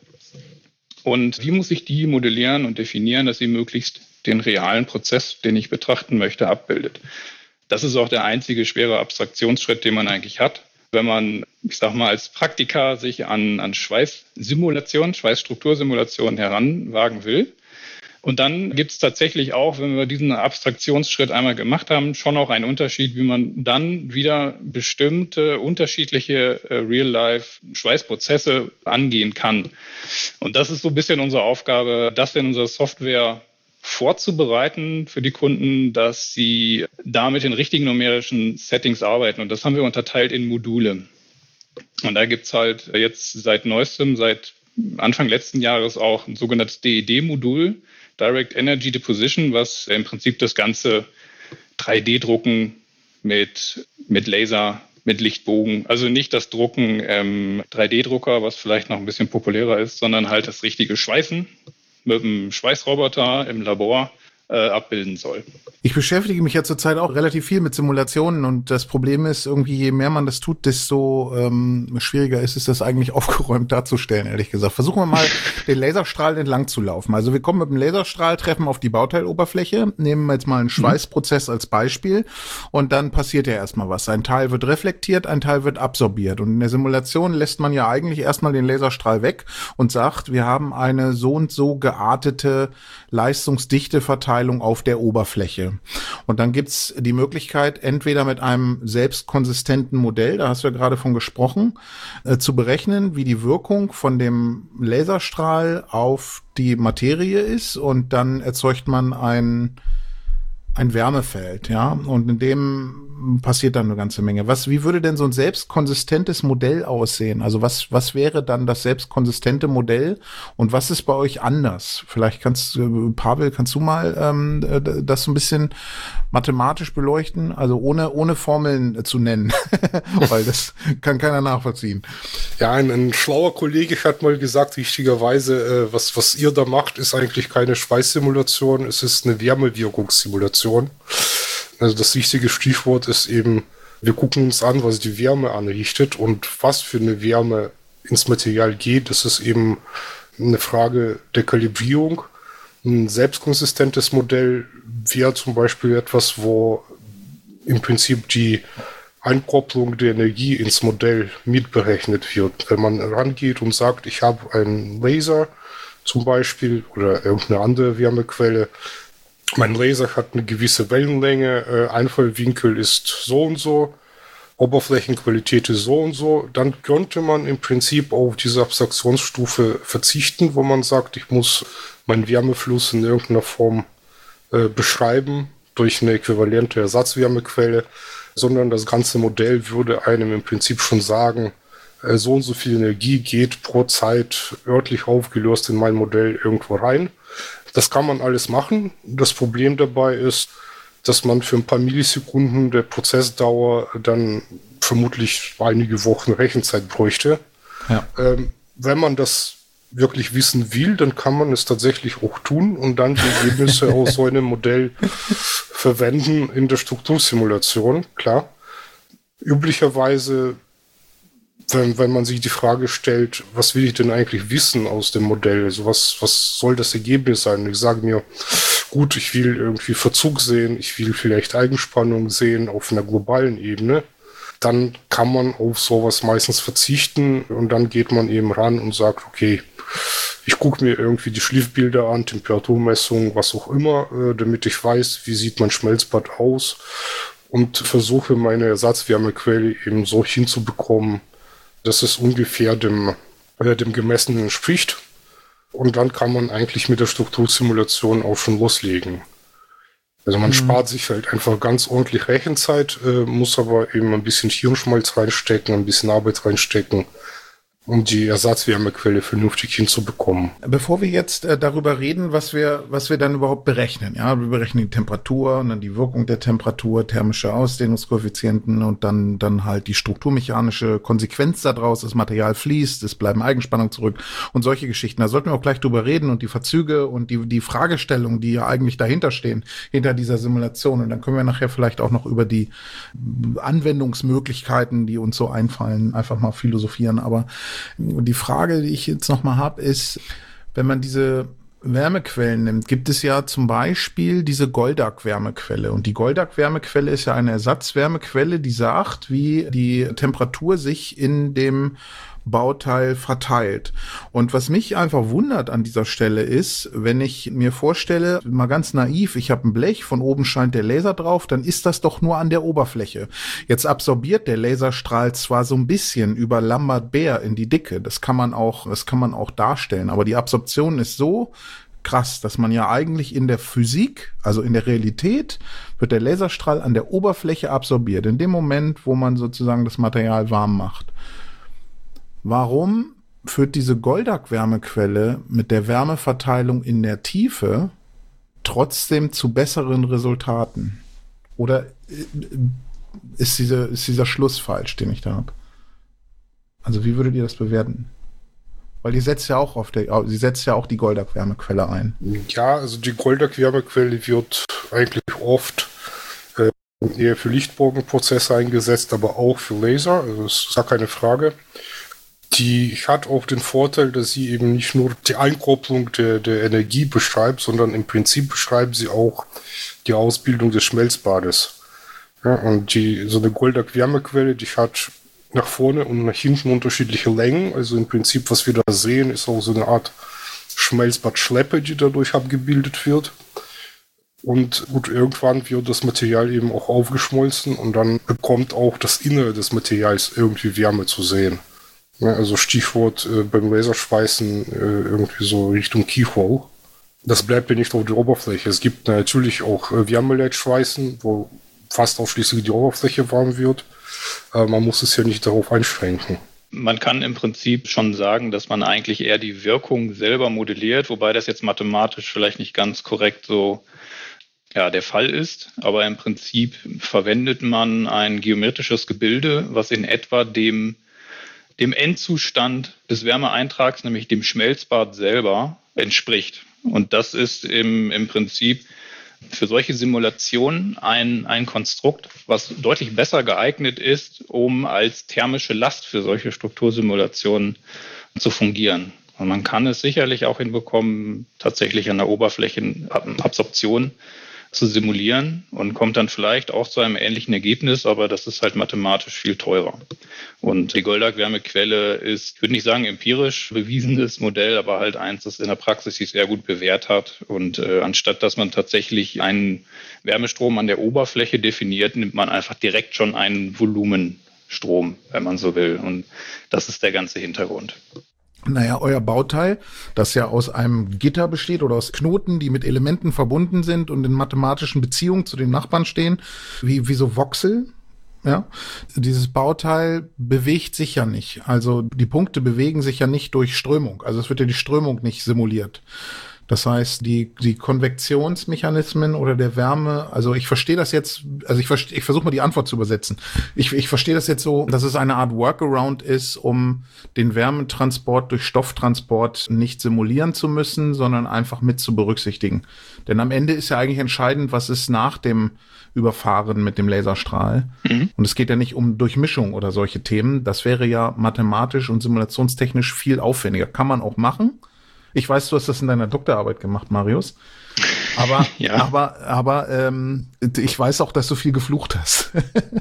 Und wie muss ich die modellieren und definieren, dass sie möglichst den realen Prozess, den ich betrachten möchte, abbildet? Das ist auch der einzige schwere Abstraktionsschritt, den man eigentlich hat. Wenn man, ich sag mal, als Praktiker sich an, an Schweißsimulation, Schweißstruktursimulation heranwagen will. Und dann gibt es tatsächlich auch, wenn wir diesen Abstraktionsschritt einmal gemacht haben, schon auch einen Unterschied, wie man dann wieder bestimmte unterschiedliche äh, Real-Life-Schweißprozesse angehen kann. Und das ist so ein bisschen unsere Aufgabe, das in unserer Software vorzubereiten für die Kunden, dass sie da mit den richtigen numerischen Settings arbeiten. Und das haben wir unterteilt in Module. Und da gibt's halt jetzt seit neuestem, seit Anfang letzten Jahres auch ein sogenanntes D E D-Modul, Direct Energy Deposition, was im Prinzip das ganze drei D-Drucken mit, mit Laser, mit Lichtbogen, also nicht das Drucken im drei D-Drucker, was vielleicht noch ein bisschen populärer ist, sondern halt das richtige Schweißen mit einem Schweißroboter im Labor äh, abbilden soll. Ich beschäftige mich ja zurzeit auch relativ viel mit Simulationen und das Problem ist irgendwie, je mehr man das tut, desto ähm, schwieriger ist es, das eigentlich aufgeräumt darzustellen, ehrlich gesagt. Versuchen wir mal, den Laserstrahl entlang zu laufen. Also wir kommen mit dem Laserstrahl, treffen auf die Bauteiloberfläche, nehmen wir jetzt mal einen Schweißprozess als Beispiel und dann passiert ja erstmal was. Ein Teil wird reflektiert, ein Teil wird absorbiert und in der Simulation lässt man ja eigentlich erstmal den Laserstrahl weg und sagt, wir haben eine so und so geartete Leistungsdichteverteilung auf der Oberfläche. Und dann gibt's die Möglichkeit, entweder mit einem selbstkonsistenten Modell, da hast du ja gerade von gesprochen, äh, zu berechnen, wie die Wirkung von dem Laserstrahl auf die Materie ist und dann erzeugt man ein ein Wärmefeld, ja, und in dem passiert dann eine ganze Menge. Was, wie würde denn so ein selbstkonsistentes Modell aussehen? Also was, was wäre dann das selbstkonsistente Modell und was ist bei euch anders? Vielleicht kannst du, Pavel, kannst du mal ähm, das so ein bisschen mathematisch beleuchten? Also ohne, ohne Formeln zu nennen, weil das kann keiner nachvollziehen. Ja, ein, ein schlauer Kollege hat mal gesagt, richtigerweise, äh, was, was ihr da macht, ist eigentlich keine Schweißsimulation, es ist eine Wärmewirkungssimulation. Also das wichtige Stichwort ist eben, wir gucken uns an, was die Wärme anrichtet und was für eine Wärme ins Material geht. Das ist eben eine Frage der Kalibrierung. Ein selbstkonsistentes Modell wäre zum Beispiel etwas, wo im Prinzip die Einkopplung der Energie ins Modell mitberechnet wird. Wenn man rangeht und sagt, ich habe einen Laser zum Beispiel oder irgendeine andere Wärmequelle, mein Laser hat eine gewisse Wellenlänge, äh, Einfallwinkel ist so und so, Oberflächenqualität ist so und so, dann könnte man im Prinzip auf diese Abstraktionsstufe verzichten, wo man sagt, ich muss meinen Wärmefluss in irgendeiner Form äh, beschreiben durch eine äquivalente Ersatzwärmequelle, sondern das ganze Modell würde einem im Prinzip schon sagen, äh, so und so viel Energie geht pro Zeit örtlich aufgelöst in mein Modell irgendwo rein. Das kann man alles machen. Das Problem dabei ist, dass man für ein paar Millisekunden der Prozessdauer dann vermutlich einige Wochen Rechenzeit bräuchte. Ja. Ähm, wenn man das wirklich wissen will, dann kann man es tatsächlich auch tun und dann die Ergebnisse aus so einem Modell verwenden in der Struktursimulation, klar. Üblicherweise, wenn, wenn man sich die Frage stellt, was will ich denn eigentlich wissen aus dem Modell? Also was, was soll das Ergebnis sein? Und ich sage mir, gut, ich will irgendwie Verzug sehen, ich will vielleicht Eigenspannung sehen auf einer globalen Ebene. Dann kann man auf sowas meistens verzichten und dann geht man eben ran und sagt, okay, ich gucke mir irgendwie die Schliffbilder an, Temperaturmessungen, was auch immer, äh, damit ich weiß, wie sieht mein Schmelzbad aus und versuche meine Ersatzwärmequelle eben so hinzubekommen, dass es ungefähr dem, äh, dem Gemessenen entspricht. Und dann kann man eigentlich mit der Struktursimulation auch schon loslegen. Also man mhm. spart sich halt einfach ganz ordentlich Rechenzeit, äh, muss aber eben ein bisschen Hirnschmalz reinstecken, ein bisschen Arbeit reinstecken, um die Ersatzwärmequelle vernünftig hinzubekommen. Bevor wir jetzt äh, darüber reden, was wir, was wir dann überhaupt berechnen, ja, wir berechnen die Temperatur und dann die Wirkung der Temperatur, thermische Ausdehnungskoeffizienten und dann, dann halt die strukturmechanische Konsequenz daraus, das Material fließt, es bleiben Eigenspannungen zurück und solche Geschichten. Da sollten wir auch gleich drüber reden und die Verzüge und die, die Fragestellungen, die ja eigentlich dahinter stehen, hinter dieser Simulation. Und dann können wir nachher vielleicht auch noch über die Anwendungsmöglichkeiten, die uns so einfallen, einfach mal philosophieren. Aber die Frage, die ich jetzt noch mal habe, ist, wenn man diese Wärmequellen nimmt, gibt es ja zum Beispiel diese Goldak-Wärmequelle. Und die Goldak-Wärmequelle ist ja eine Ersatzwärmequelle, die sagt, wie die Temperatur sich in dem Bauteil verteilt. Und was mich einfach wundert an dieser Stelle ist, wenn ich mir vorstelle, mal ganz naiv, ich habe ein Blech, von oben scheint der Laser drauf, dann ist das doch nur an der Oberfläche. Jetzt absorbiert der Laserstrahl zwar so ein bisschen über Lambert-Beer in die Dicke, das kann man auch, das kann man auch darstellen, aber die Absorption ist so krass, dass man ja eigentlich in der Physik, also in der Realität, wird der Laserstrahl an der Oberfläche absorbiert, in dem Moment, wo man sozusagen das Material warm macht. Warum führt diese Goldak-Wärmequelle mit der Wärmeverteilung in der Tiefe trotzdem zu besseren Resultaten? Oder ist, diese, ist dieser Schluss falsch, den ich da habe? Also wie würdet ihr das bewerten? Weil ihr setzt ja auch auf der, sie setzt ja auch die Goldak-Wärmequelle ein. Ja, also die Goldak-Wärmequelle wird eigentlich oft äh, eher für Lichtbogenprozesse eingesetzt, aber auch für Laser. Also das ist gar keine Frage. Die hat auch den Vorteil, dass sie eben nicht nur die Einkopplung der, der Energie beschreibt, sondern im Prinzip beschreibt sie auch die Ausbildung des Schmelzbades. Ja, und die, so eine Goldak-Wärmequelle, die hat nach vorne und nach hinten unterschiedliche Längen. Also im Prinzip, was wir da sehen, ist auch so eine Art Schmelzbadschleppe, die dadurch abgebildet wird. Und gut, irgendwann wird das Material eben auch aufgeschmolzen und dann bekommt auch das Innere des Materials irgendwie Wärme zu sehen. Ja, also Stichwort äh, beim Laserschweißen äh, irgendwie so Richtung Keyhole. Das bleibt ja nicht auf der Oberfläche. Es gibt natürlich auch äh, Wärmeleitschweißen, wo fast ausschließlich die Oberfläche warm wird. Äh, man muss es ja nicht darauf einschränken. Man kann im Prinzip schon sagen, dass man eigentlich eher die Wirkung selber modelliert, wobei das jetzt mathematisch vielleicht nicht ganz korrekt so ja, der Fall ist. Aber im Prinzip verwendet man ein geometrisches Gebilde, was in etwa dem, dem Endzustand des Wärmeeintrags, nämlich dem Schmelzbad selber, entspricht. Und das ist im, im Prinzip für solche Simulationen ein, ein Konstrukt, was deutlich besser geeignet ist, um als thermische Last für solche Struktursimulationen zu fungieren. Und man kann es sicherlich auch hinbekommen, tatsächlich an der Oberflächenabsorption zu simulieren und kommt dann vielleicht auch zu einem ähnlichen Ergebnis, aber das ist halt mathematisch viel teurer. Und die Goldach-Wärmequelle ist, ich würde nicht sagen empirisch bewiesenes Modell, aber halt eins, das in der Praxis sich sehr gut bewährt hat. Und äh, anstatt dass man tatsächlich einen Wärmestrom an der Oberfläche definiert, nimmt man einfach direkt schon einen Volumenstrom, wenn man so will. Und das ist der ganze Hintergrund. Naja, euer Bauteil, das ja aus einem Gitter besteht oder aus Knoten, die mit Elementen verbunden sind und in mathematischen Beziehungen zu den Nachbarn stehen, wie, wie so Voxel, ja. Dieses Bauteil bewegt sich ja nicht. Also die Punkte bewegen sich ja nicht durch Strömung. Also es wird ja die Strömung nicht simuliert. Das heißt, die, die Konvektionsmechanismen oder der Wärme, also ich verstehe das jetzt, also ich, verste- ich versuche mal die Antwort zu übersetzen. Ich, ich verstehe das jetzt so, dass es eine Art Workaround ist, um den Wärmetransport durch Stofftransport nicht simulieren zu müssen, sondern einfach mit zu berücksichtigen. Denn am Ende ist ja eigentlich entscheidend, was ist nach dem Überfahren mit dem Laserstrahl. Mhm. Und es geht ja nicht um Durchmischung oder solche Themen. Das wäre ja mathematisch und simulationstechnisch viel aufwendiger. Kann man auch machen. Ich weiß, du hast das in deiner Doktorarbeit gemacht, Marius. Aber, ja. aber, aber ähm, ich weiß auch, dass du viel geflucht hast.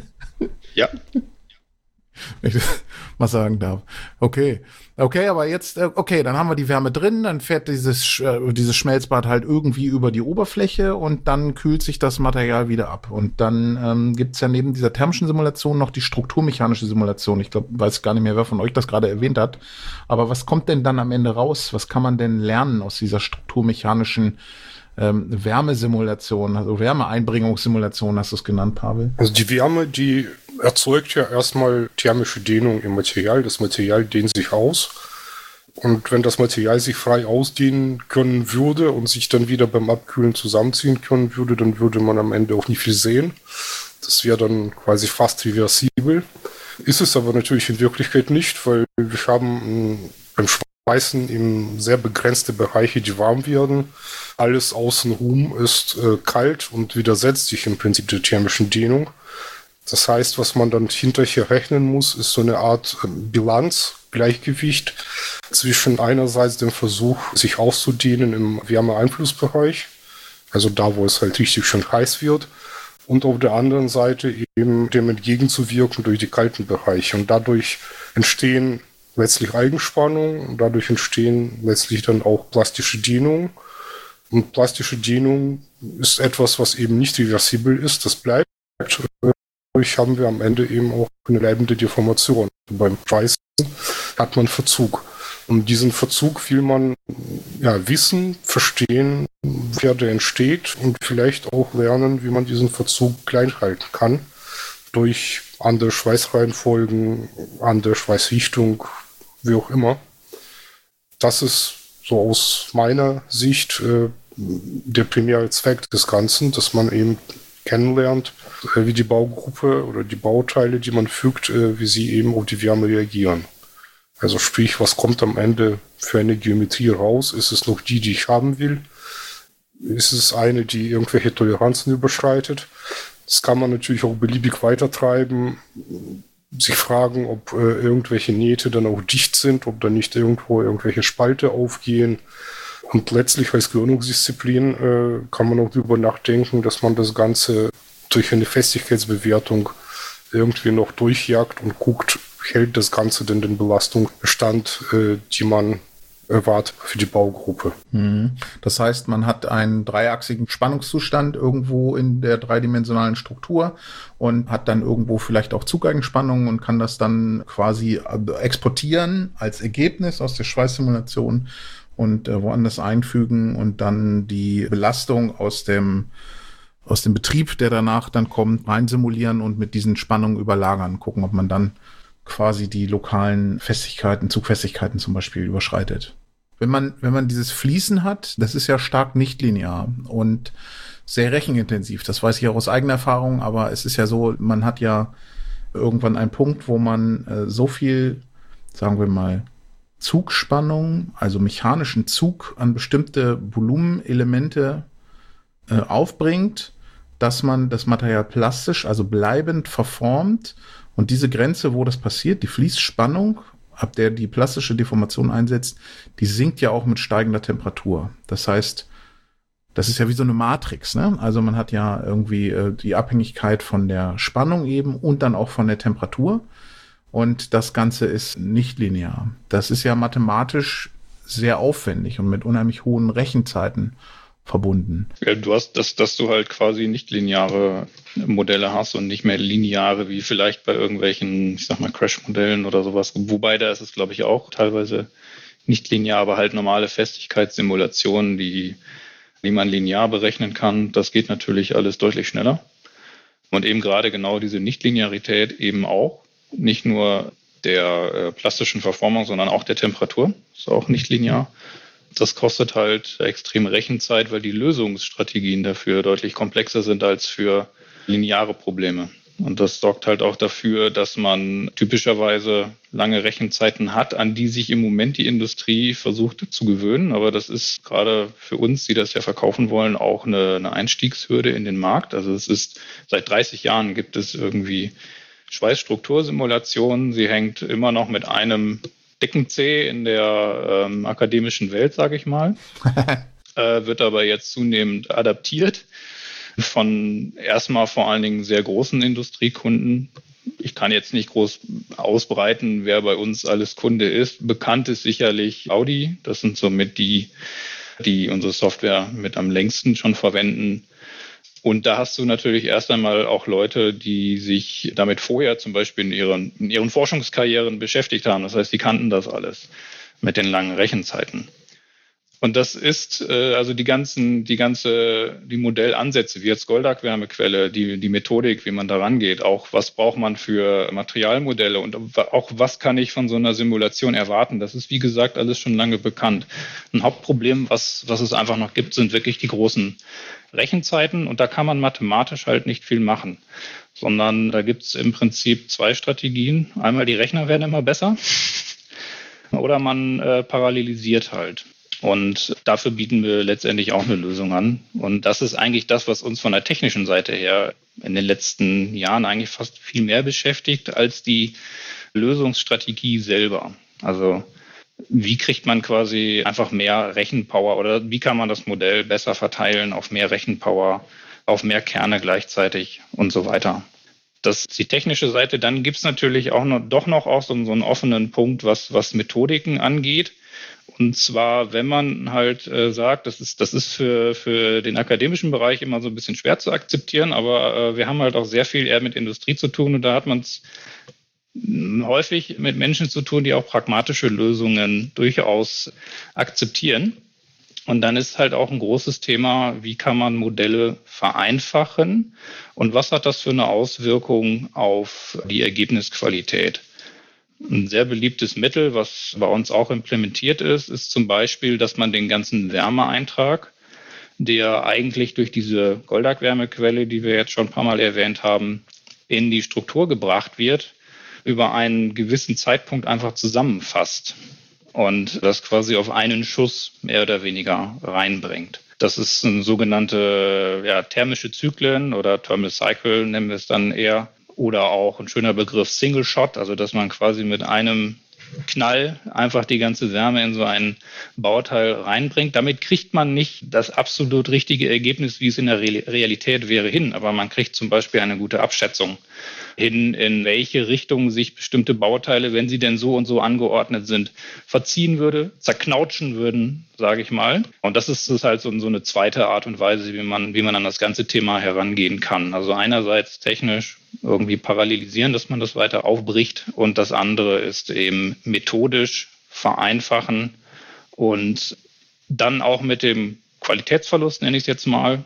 Ja. Wenn ich das mal sagen darf. Okay. Okay, aber jetzt, okay, dann haben wir die Wärme drin, dann fährt dieses, äh, dieses Schmelzbad halt irgendwie über die Oberfläche und dann kühlt sich das Material wieder ab. Und dann ähm, gibt's ja neben dieser thermischen Simulation noch die strukturmechanische Simulation. Ich glaube, weiß gar nicht mehr, wer von euch das gerade erwähnt hat. Aber was kommt denn dann am Ende raus? Was kann man denn lernen aus dieser strukturmechanischen ähm, Wärmesimulation, also Wärmeeinbringungssimulation, hast du es genannt, Pavel? Also die Wärme, die erzeugt ja erstmal thermische Dehnung im Material. Das Material dehnt sich aus. Und wenn das Material sich frei ausdehnen können würde und sich dann wieder beim Abkühlen zusammenziehen können würde, dann würde man am Ende auch nicht viel sehen. Das wäre dann quasi fast reversibel. Ist es aber natürlich in Wirklichkeit nicht, weil wir haben beim Schweißen eben sehr begrenzte Bereiche, die warm werden. Alles außenrum ist äh, kalt und widersetzt sich im Prinzip der thermischen Dehnung. Das heißt, was man dann hinterher rechnen muss, ist so eine Art Bilanz, Gleichgewicht zwischen einerseits dem Versuch, sich auszudehnen im Wärmeeinflussbereich, also da, wo es halt richtig schön heiß wird, und auf der anderen Seite eben dem entgegenzuwirken durch die kalten Bereiche. Und dadurch entstehen letztlich Eigenspannungen und dadurch entstehen letztlich dann auch plastische Dehnungen. Und plastische Dehnung ist etwas, was eben nicht reversibel ist, das bleibt. Dadurch haben wir am Ende eben auch eine bleibende Deformation. Beim Schweißen hat man Verzug. Und diesen Verzug will man ja wissen, verstehen, wer der entsteht und vielleicht auch lernen, wie man diesen Verzug klein halten kann. Durch andere Schweißreihenfolgen, andere Schweißrichtung, wie auch immer. Das ist so aus meiner Sicht äh, der primäre Zweck des Ganzen, dass man eben kennenlernt, äh, wie die Baugruppe oder die Bauteile, die man fügt, äh, wie sie eben auf die Wärme reagieren. Also sprich, was kommt am Ende für eine Geometrie raus? Ist es noch die, die ich haben will? Ist es eine, die irgendwelche Toleranzen überschreitet? Das kann man natürlich auch beliebig weitertreiben, sich fragen, ob äh, irgendwelche Nähte dann auch dicht sind, ob da nicht irgendwo irgendwelche Spalte aufgehen. Und letztlich als Gründungsdisziplin äh, kann man auch darüber nachdenken, dass man das Ganze durch eine Festigkeitsbewertung irgendwie noch durchjagt und guckt, hält das Ganze denn den Belastungsstand, äh, die man erwartet für die Baugruppe. Das heißt, man hat einen dreiachsigen Spannungszustand irgendwo in der dreidimensionalen Struktur und hat dann irgendwo vielleicht auch Zugeigenspannungen und kann das dann quasi exportieren als Ergebnis aus der Schweißsimulation und äh, woanders einfügen und dann die Belastung aus dem aus dem Betrieb, der danach dann kommt, rein simulieren und mit diesen Spannungen überlagern, gucken, ob man dann quasi die lokalen Festigkeiten, Zugfestigkeiten zum Beispiel überschreitet. Wenn man, wenn man dieses Fließen hat, das ist ja stark nichtlinear und sehr rechenintensiv. Das weiß ich auch aus eigener Erfahrung, aber es ist ja so, man hat ja irgendwann einen Punkt, wo man äh, so viel, sagen wir mal, Zugspannung, also mechanischen Zug an bestimmte Volumenelemente äh, aufbringt, dass man das Material plastisch, also bleibend verformt. Und diese Grenze, wo das passiert, die Fließspannung, ab der die plastische Deformation einsetzt, die sinkt ja auch mit steigender Temperatur. Das heißt, das ist ja wie so eine Matrix, ne? Also man hat ja irgendwie äh, die Abhängigkeit von der Spannung eben und dann auch von der Temperatur. Und das Ganze ist nicht linear. Das ist ja mathematisch sehr aufwendig und mit unheimlich hohen Rechenzeiten verbunden. Ja, du hast das, dass du halt quasi nicht lineare Modelle hast und nicht mehr lineare, wie vielleicht bei irgendwelchen, ich sag mal, Crash-Modellen oder sowas. Wobei da ist es, glaube ich, auch teilweise nicht linear, aber halt normale Festigkeitssimulationen, die, die man linear berechnen kann. Das geht natürlich alles deutlich schneller. Und eben gerade genau diese Nichtlinearität eben auch. Nicht nur der äh, plastischen Verformung, sondern auch der Temperatur. Ist auch nicht linear. Das kostet halt extreme Rechenzeit, weil die Lösungsstrategien dafür deutlich komplexer sind als für lineare Probleme. Und das sorgt halt auch dafür, dass man typischerweise lange Rechenzeiten hat, an die sich im Moment die Industrie versucht zu gewöhnen. Aber das ist gerade für uns, die das ja verkaufen wollen, auch eine, eine Einstiegshürde in den Markt. Also es ist, seit dreißig Jahren gibt es irgendwie Schweißstruktursimulationen. Sie hängt immer noch mit einem dicken C in der ähm, akademischen Welt, sage ich mal, äh, wird aber jetzt zunehmend adaptiert von erstmal vor allen Dingen sehr großen Industriekunden. Ich kann jetzt nicht groß ausbreiten, wer bei uns alles Kunde ist. Bekannt ist sicherlich Audi. Das sind somit die, die unsere Software mit am längsten schon verwenden. Und da hast du natürlich erst einmal auch Leute, die sich damit vorher zum Beispiel in ihren, in ihren Forschungskarrieren beschäftigt haben. Das heißt, die kannten das alles mit den langen Rechenzeiten. Und das ist äh, also die ganzen, die ganze, die Modellansätze, wie jetzt Goldach-Wärmequelle, die, die Methodik, wie man da rangeht, auch was braucht man für Materialmodelle und auch was kann ich von so einer Simulation erwarten. Das ist, wie gesagt, alles schon lange bekannt. Ein Hauptproblem, was, was es einfach noch gibt, sind wirklich die großen Rechenzeiten und da kann man mathematisch halt nicht viel machen, sondern da gibt es im Prinzip zwei Strategien. Einmal die Rechner werden immer besser oder man äh, parallelisiert halt. Und dafür bieten wir letztendlich auch eine Lösung an. Und das ist eigentlich das, was uns von der technischen Seite her in den letzten Jahren eigentlich fast viel mehr beschäftigt als die Lösungsstrategie selber. Also wie kriegt man quasi einfach mehr Rechenpower oder wie kann man das Modell besser verteilen auf mehr Rechenpower, auf mehr Kerne gleichzeitig und so weiter. Das ist die technische Seite. Dann gibt es natürlich auch noch, doch noch auch so, so einen offenen Punkt, was, was Methodiken angeht. Und zwar, wenn man halt äh, sagt, das ist, das ist für, für den akademischen Bereich immer so ein bisschen schwer zu akzeptieren, aber äh, wir haben halt auch sehr viel eher mit Industrie zu tun und da hat man es häufig mit Menschen zu tun, die auch pragmatische Lösungen durchaus akzeptieren. Und dann ist halt auch ein großes Thema, wie kann man Modelle vereinfachen und was hat das für eine Auswirkung auf die Ergebnisqualität? Ein sehr beliebtes Mittel, was bei uns auch implementiert ist, ist zum Beispiel, dass man den ganzen Wärmeeintrag, der eigentlich durch diese Goldach-Wärmequelle, die wir jetzt schon ein paar Mal erwähnt haben, in die Struktur gebracht wird, über einen gewissen Zeitpunkt einfach zusammenfasst und das quasi auf einen Schuss mehr oder weniger reinbringt. Das ist eine sogenannte ja, thermische Zyklen oder Thermal Cycle nennen wir es dann eher. Oder auch ein schöner Begriff Single Shot, also dass man quasi mit einem Knall einfach die ganze Wärme in so ein Bauteil reinbringt. Damit kriegt man nicht das absolut richtige Ergebnis, wie es in der Realität wäre, hin. Aber man kriegt zum Beispiel eine gute Abschätzung hin, in welche Richtung sich bestimmte Bauteile, wenn sie denn so und so angeordnet sind, verziehen würde, zerknautschen würden, sage ich mal. Und das ist, das ist halt so, so eine zweite Art und Weise, wie man, wie man an das ganze Thema herangehen kann. Also einerseits technisch irgendwie parallelisieren, dass man das weiter aufbricht und das andere ist eben methodisch vereinfachen und dann auch mit dem Qualitätsverlust, nenne ich es jetzt mal,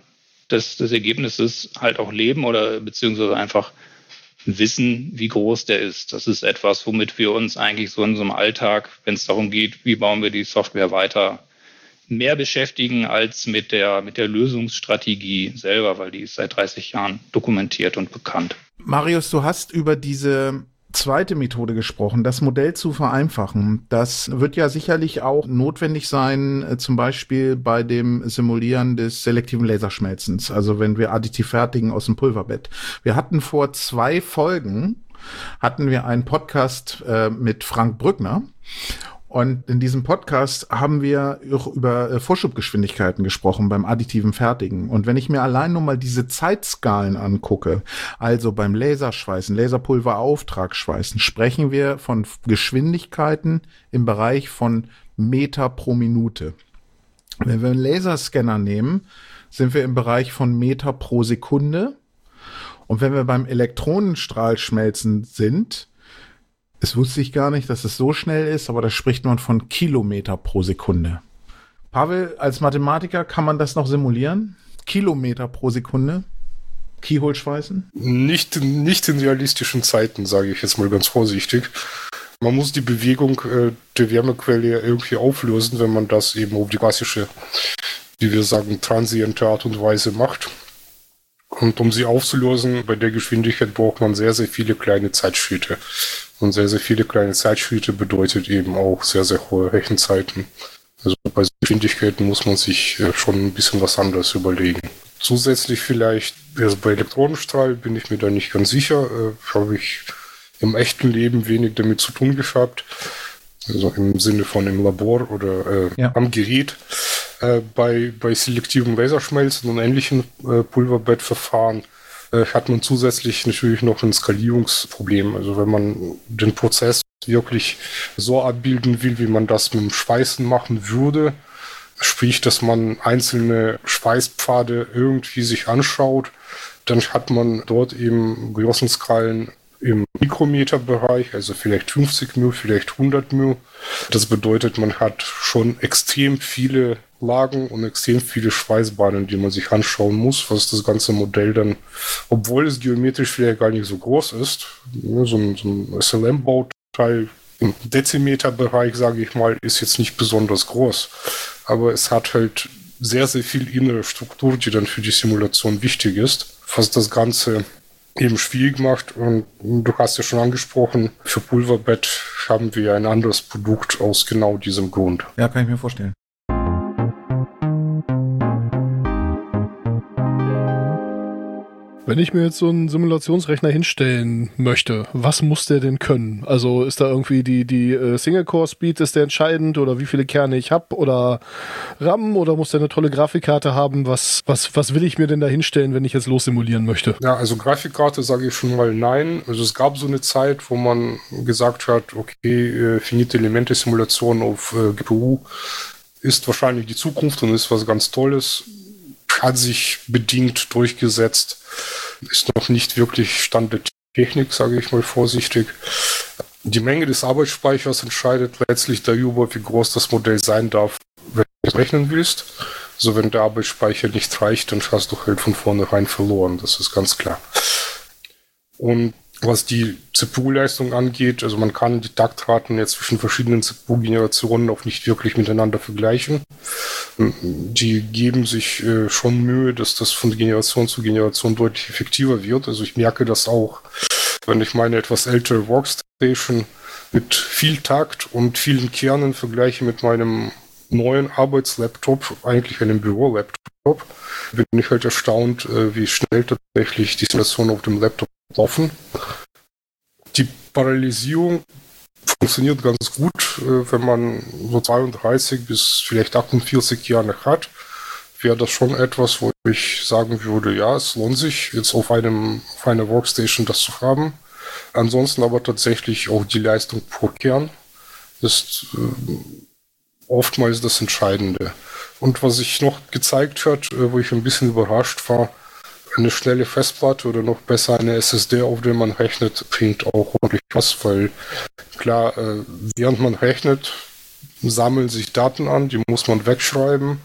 des, des Ergebnisses halt auch leben oder beziehungsweise einfach wissen, wie groß der ist. Das ist etwas, womit wir uns eigentlich so in unserem Alltag, wenn es darum geht, wie bauen wir die Software weiter, mehr beschäftigen als mit der, mit der Lösungsstrategie selber, weil die ist seit dreißig Jahren dokumentiert und bekannt. Marius, du hast über diese zweite Methode gesprochen, das Modell zu vereinfachen. Das wird ja sicherlich auch notwendig sein, äh, zum Beispiel bei dem Simulieren des selektiven Laserschmelzens, also wenn wir additiv fertigen aus dem Pulverbett. Wir hatten vor zwei Folgen, hatten wir einen Podcast äh, mit Frank Brückner. Und in diesem Podcast haben wir auch über Vorschubgeschwindigkeiten gesprochen beim additiven Fertigen. Und wenn ich mir allein nur mal diese Zeitskalen angucke, also beim Laserschweißen, Laserpulverauftragsschweißen, sprechen wir von Geschwindigkeiten im Bereich von Meter pro Minute. Wenn wir einen Laserscanner nehmen, sind wir im Bereich von Meter pro Sekunde. Und wenn wir beim Elektronenstrahlschmelzen sind, das wusste ich gar nicht, dass es so schnell ist, aber da spricht man von Kilometer pro Sekunde. Pavel, als Mathematiker kann man das noch simulieren? Kilometer pro Sekunde? Keyhole-Schweißen? Nicht, nicht in realistischen Zeiten, sage ich jetzt mal ganz vorsichtig. Man muss die Bewegung äh, der Wärmequelle irgendwie auflösen, wenn man das eben auf die klassische, wie wir sagen, transiente Art und Weise macht. Und um sie aufzulösen, bei der Geschwindigkeit braucht man sehr, sehr viele kleine Zeitschritte. Und sehr, sehr viele kleine Zeitschritte bedeutet eben auch sehr, sehr hohe Rechenzeiten. Also bei Geschwindigkeiten muss man sich äh, schon ein bisschen was anderes überlegen. Zusätzlich vielleicht, also bei Elektronenstrahl bin ich mir da nicht ganz sicher, äh, habe ich im echten Leben wenig damit zu tun gehabt. Also im Sinne von im Labor oder äh, ja. am Gerät. Äh, bei, bei selektivem Laserschmelzen und ähnlichen äh, Pulverbettverfahren äh, hat man zusätzlich natürlich noch ein Skalierungsproblem. Also wenn man den Prozess wirklich so abbilden will, wie man das mit dem Schweißen machen würde, sprich, dass man einzelne Schweißpfade irgendwie sich anschaut, dann hat man dort eben Größenskalen im Mikrometerbereich, also vielleicht fünfzig Mil, vielleicht hundert Mil. Das bedeutet, man hat schon extrem viele Lagen und extrem viele Schweißbahnen, die man sich anschauen muss, was das ganze Modell dann, obwohl es geometrisch vielleicht gar nicht so groß ist, so ein, so ein S L M-Bauteil im Dezimeterbereich, sage ich mal, ist jetzt nicht besonders groß. Aber es hat halt sehr, sehr viel innere Struktur, die dann für die Simulation wichtig ist, was das Ganze eben schwierig macht. Und du hast ja schon angesprochen, für Pulverbett haben wir ein anderes Produkt aus genau diesem Grund. Ja, kann ich mir vorstellen. Wenn ich mir jetzt so einen Simulationsrechner hinstellen möchte, was muss der denn können? Also ist da irgendwie die, die äh, Single-Core-Speed, ist der entscheidend oder wie viele Kerne ich habe oder RAM oder muss der eine tolle Grafikkarte haben? Was, was, was will ich mir denn da hinstellen, wenn ich jetzt lossimulieren möchte? Ja, also Grafikkarte sage ich schon mal nein. Also es gab so eine Zeit, wo man gesagt hat, okay, äh, finite Elemente-Simulation auf äh, G P U ist wahrscheinlich die Zukunft und ist was ganz Tolles. Hat sich bedingt durchgesetzt, ist noch nicht wirklich Stand der Technik, sage ich mal vorsichtig. Die Menge des Arbeitsspeichers entscheidet letztlich darüber, wie groß das Modell sein darf, wenn du es rechnen willst. Also wenn der Arbeitsspeicher nicht reicht, dann hast du halt von vornherein verloren, das ist ganz klar. Und was die C P U-Leistung angeht, also man kann die Taktraten jetzt zwischen verschiedenen C P U-Generationen auch nicht wirklich miteinander vergleichen. Die geben sich äh, schon Mühe, dass das von Generation zu Generation deutlich effektiver wird. Also ich merke das auch, wenn ich meine etwas ältere Workstation mit viel Takt und vielen Kernen vergleiche mit meinem neuen Arbeitslaptop, eigentlich einem Büro-Laptop, bin ich halt erstaunt, äh, wie schnell tatsächlich die Simulationen auf dem Laptop laufen. Die Parallelisierung funktioniert ganz gut, wenn man so zweiunddreißig bis vielleicht achtundvierzig Jahre hat. Wäre das schon etwas, wo ich sagen würde, ja, es lohnt sich, jetzt auf einem auf einer Workstation das zu haben. Ansonsten aber tatsächlich auch die Leistung pro Kern ist äh, oftmals das Entscheidende. Und was sich noch gezeigt hat, wo ich ein bisschen überrascht war, eine schnelle Festplatte oder noch besser eine S S D, auf der man rechnet, bringt auch ordentlich was, weil klar, während man rechnet, sammeln sich Daten an, die muss man wegschreiben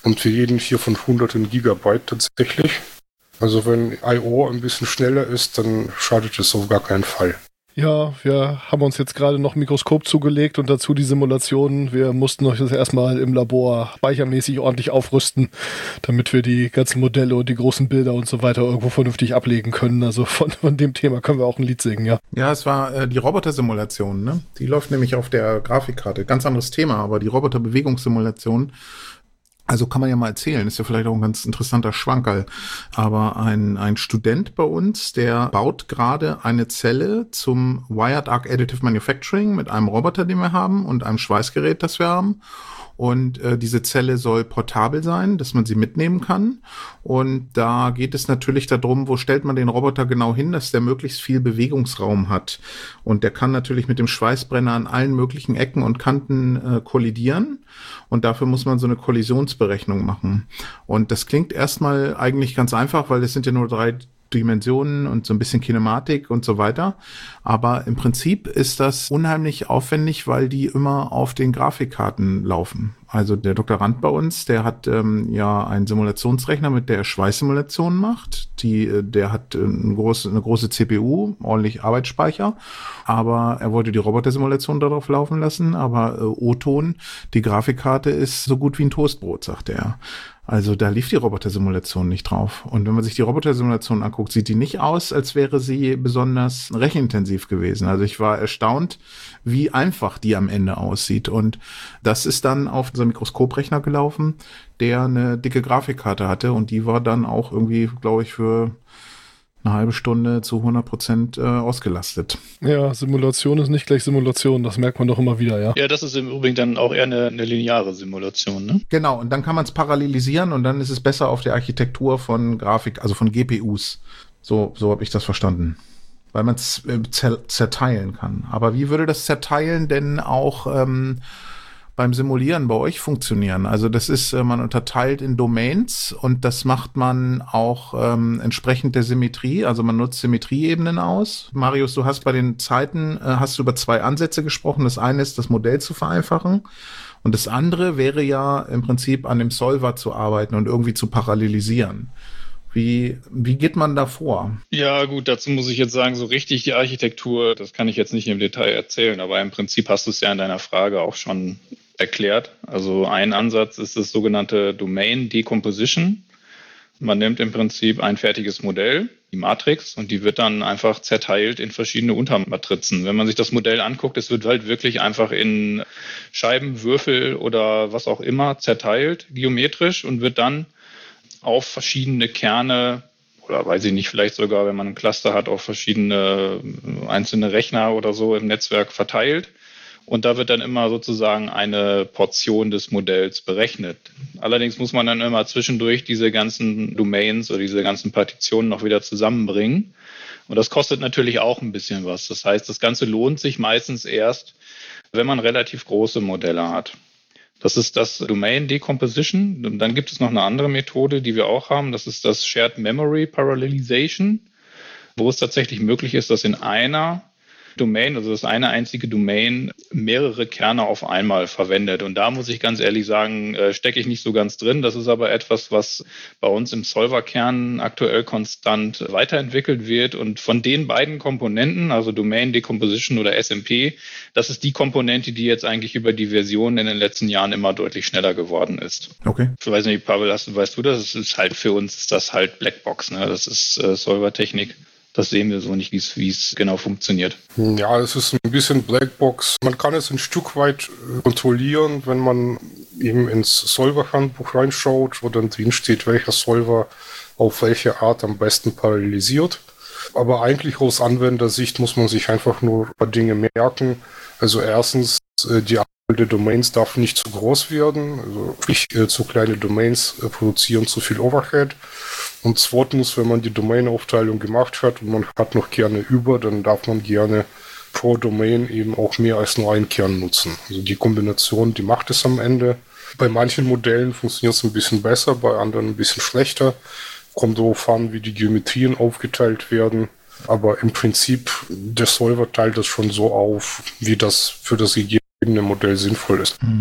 Und für jeden hier von hunderten Gigabyte tatsächlich. Also wenn I O ein bisschen schneller ist, dann schadet es auf gar keinen Fall. Ja, wir haben uns jetzt gerade noch ein Mikroskop zugelegt und dazu die Simulationen. Wir mussten euch das erstmal im Labor speichermäßig ordentlich aufrüsten, damit wir die ganzen Modelle und die großen Bilder und so weiter irgendwo vernünftig ablegen können. Also von, von dem Thema können wir auch ein Lied singen, ja. Ja, es war äh, die Roboter-Simulation, ne? Die läuft nämlich auf der Grafikkarte. Ganz anderes Thema, aber die Roboter-Bewegungssimulation, also kann man ja mal erzählen, ist ja vielleicht auch ein ganz interessanter Schwankerl. Aber ein, ein Student bei uns, der baut gerade eine Zelle zum Wired Arc Additive Manufacturing mit einem Roboter, den wir haben, und einem Schweißgerät, das wir haben. Und äh, diese Zelle soll portabel sein, dass man sie mitnehmen kann. Und da geht es natürlich darum, wo stellt man den Roboter genau hin, dass der möglichst viel Bewegungsraum hat. Und der kann natürlich mit dem Schweißbrenner an allen möglichen Ecken und Kanten äh, kollidieren. Und dafür muss man so eine Kollisionsberechnung machen. Und das klingt erstmal eigentlich ganz einfach, weil es sind ja nur drei Dimensionen und so ein bisschen Kinematik und so weiter. Aber im Prinzip ist das unheimlich aufwendig, weil die immer auf den Grafikkarten laufen. Also der Doktorand bei uns, der hat ähm, ja einen Simulationsrechner, mit der er Schweißsimulationen macht. Die, der hat eine große, eine große C P U, ordentlich Arbeitsspeicher. Aber er wollte die Robotersimulation darauf laufen lassen. Aber äh, O-Ton, die Grafikkarte ist so gut wie ein Toastbrot, sagte er. Also da lief die Robotersimulation nicht drauf. Und wenn man sich die Robotersimulation anguckt, sieht die nicht aus, als wäre sie besonders rechenintensiv gewesen. Also ich war erstaunt, wie einfach die am Ende aussieht. Und das ist dann auf so einem Mikroskoprechner gelaufen, der eine dicke Grafikkarte hatte. Und die war dann auch irgendwie, glaube ich, für eine halbe Stunde zu hundert Prozent äh, ausgelastet. Ja, Simulation ist nicht gleich Simulation, das merkt man doch immer wieder, ja. Ja, das ist im Übrigen dann auch eher eine, eine lineare Simulation, ne? Genau, und dann kann man es parallelisieren und dann ist es besser auf der Architektur von Grafik, also von G P Us. So, so habe ich das verstanden. Weil man es äh, zer- zerteilen kann. Aber wie würde das Zerteilen denn auch ähm, beim Simulieren bei euch funktionieren? Also das ist, äh, man unterteilt in Domains und das macht man auch ähm, entsprechend der Symmetrie. Also man nutzt Symmetrieebenen aus. Marius, du hast bei den Zeiten, äh, hast du über zwei Ansätze gesprochen. Das eine ist, das Modell zu vereinfachen. Und das andere wäre ja im Prinzip an dem Solver zu arbeiten und irgendwie zu parallelisieren. Wie, wie geht man da vor? Ja, gut, dazu muss ich jetzt sagen, so richtig die Architektur, das kann ich jetzt nicht im Detail erzählen, aber im Prinzip hast du es ja in deiner Frage auch schon erklärt. Also ein Ansatz ist das sogenannte Domain Decomposition. Man nimmt im Prinzip ein fertiges Modell, die Matrix, und die wird dann einfach zerteilt in verschiedene Untermatrizen. Wenn man sich das Modell anguckt, es wird halt wirklich einfach in Scheiben, Würfel oder was auch immer zerteilt, geometrisch, und wird dann auf verschiedene Kerne oder weiß ich nicht, vielleicht sogar, wenn man ein Cluster hat, auf verschiedene einzelne Rechner oder so im Netzwerk verteilt. Und da wird dann immer sozusagen eine Portion des Modells berechnet. Allerdings muss man dann immer zwischendurch diese ganzen Domains oder diese ganzen Partitionen noch wieder zusammenbringen. Und das kostet natürlich auch ein bisschen was. Das heißt, das Ganze lohnt sich meistens erst, wenn man relativ große Modelle hat. Das ist das Domain Decomposition. Und dann gibt es noch eine andere Methode, die wir auch haben. Das ist das Shared Memory Parallelization, wo es tatsächlich möglich ist, dass in einer Domain, also das eine einzige Domain, mehrere Kerne auf einmal verwendet. Und da muss ich ganz ehrlich sagen, äh, stecke ich nicht so ganz drin. Das ist aber etwas, was bei uns im Solverkern aktuell konstant weiterentwickelt wird. Und von den beiden Komponenten, also Domain Decomposition oder S M P, das ist die Komponente, die jetzt eigentlich über die Versionen in den letzten Jahren immer deutlich schneller geworden ist. Okay. Ich weiß nicht, Pavel, hast, weißt du das? Das ist halt für uns ist das halt Blackbox, ne? Das ist äh, Solvertechnik. Das sehen wir so nicht, wie es genau funktioniert. Ja, es ist ein bisschen Blackbox. Man kann es ein Stück weit kontrollieren, wenn man eben ins Solver-Handbuch reinschaut, wo dann drin steht, welcher Solver auf welche Art am besten parallelisiert. Aber eigentlich aus Anwendersicht muss man sich einfach nur ein paar Dinge merken. Also erstens, die Anzahl der Domains darf nicht zu groß werden. Also sprich, zu kleine Domains produzieren zu viel Overhead. Und zweitens, wenn man die Domain-Aufteilung gemacht hat und man hat noch Kerne über, dann darf man gerne pro Domain eben auch mehr als nur einen Kern nutzen. Also die Kombination, die macht es am Ende. Bei manchen Modellen funktioniert es ein bisschen besser, bei anderen ein bisschen schlechter. Kommt darauf an, wie die Geometrien aufgeteilt werden. Aber im Prinzip, der Solver teilt das schon so auf, wie das für das gegebene Modell sinnvoll ist. Mhm.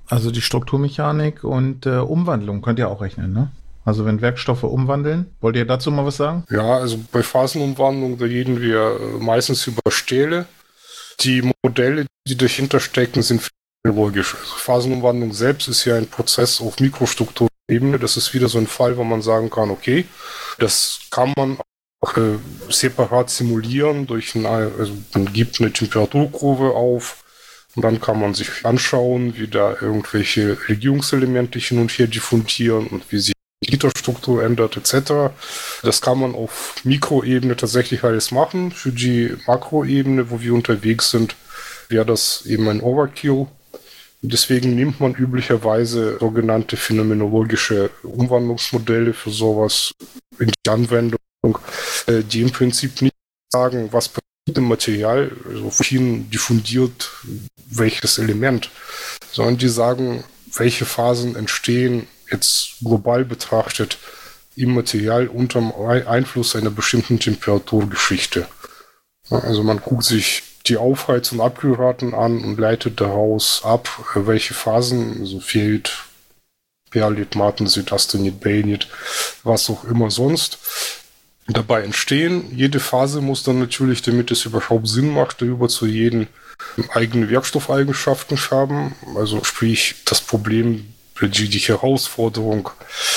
Also die Strukturmechanik und äh, Umwandlung könnt ihr auch rechnen, ne? Also wenn Werkstoffe umwandeln, wollt ihr dazu mal was sagen? Ja, also bei Phasenumwandlung, da reden wir meistens über Stähle. Die Modelle, die dahinter stecken, sind logisch. Also Phasenumwandlung selbst ist ja ein Prozess auf Mikrostrukturebene. Das ist wieder so ein Fall, wo man sagen kann, okay, das kann man auch äh, separat simulieren durch ein, also man gibt eine Temperaturkurve auf und dann kann man sich anschauen, wie da irgendwelche Legierungselemente hin und her diffundieren und wie sich die Gitterstruktur ändert, et cetera. Das kann man auf Mikroebene tatsächlich alles machen. Für die Makroebene, wo wir unterwegs sind, wäre das eben ein Overkill. Deswegen nimmt man üblicherweise sogenannte phänomenologische Umwandlungsmodelle für sowas in die Anwendung, die im Prinzip nicht sagen, was passiert im Material, also wohin diffundiert welches Element, sondern die sagen, welche Phasen entstehen jetzt global betrachtet im Material unter dem Einfluss einer bestimmten Temperaturgeschichte. Also man guckt sich die Aufheiz- und Abkühlraten an und leitet daraus ab, welche Phasen, also Ferrit, Perlit, Martensit, Astenit, Bainit, was auch immer sonst, dabei entstehen. Jede Phase muss dann natürlich, damit es überhaupt Sinn macht, darüber zu reden, eigene Werkstoffeigenschaften haben. Also sprich, das Problem, die, die Herausforderung,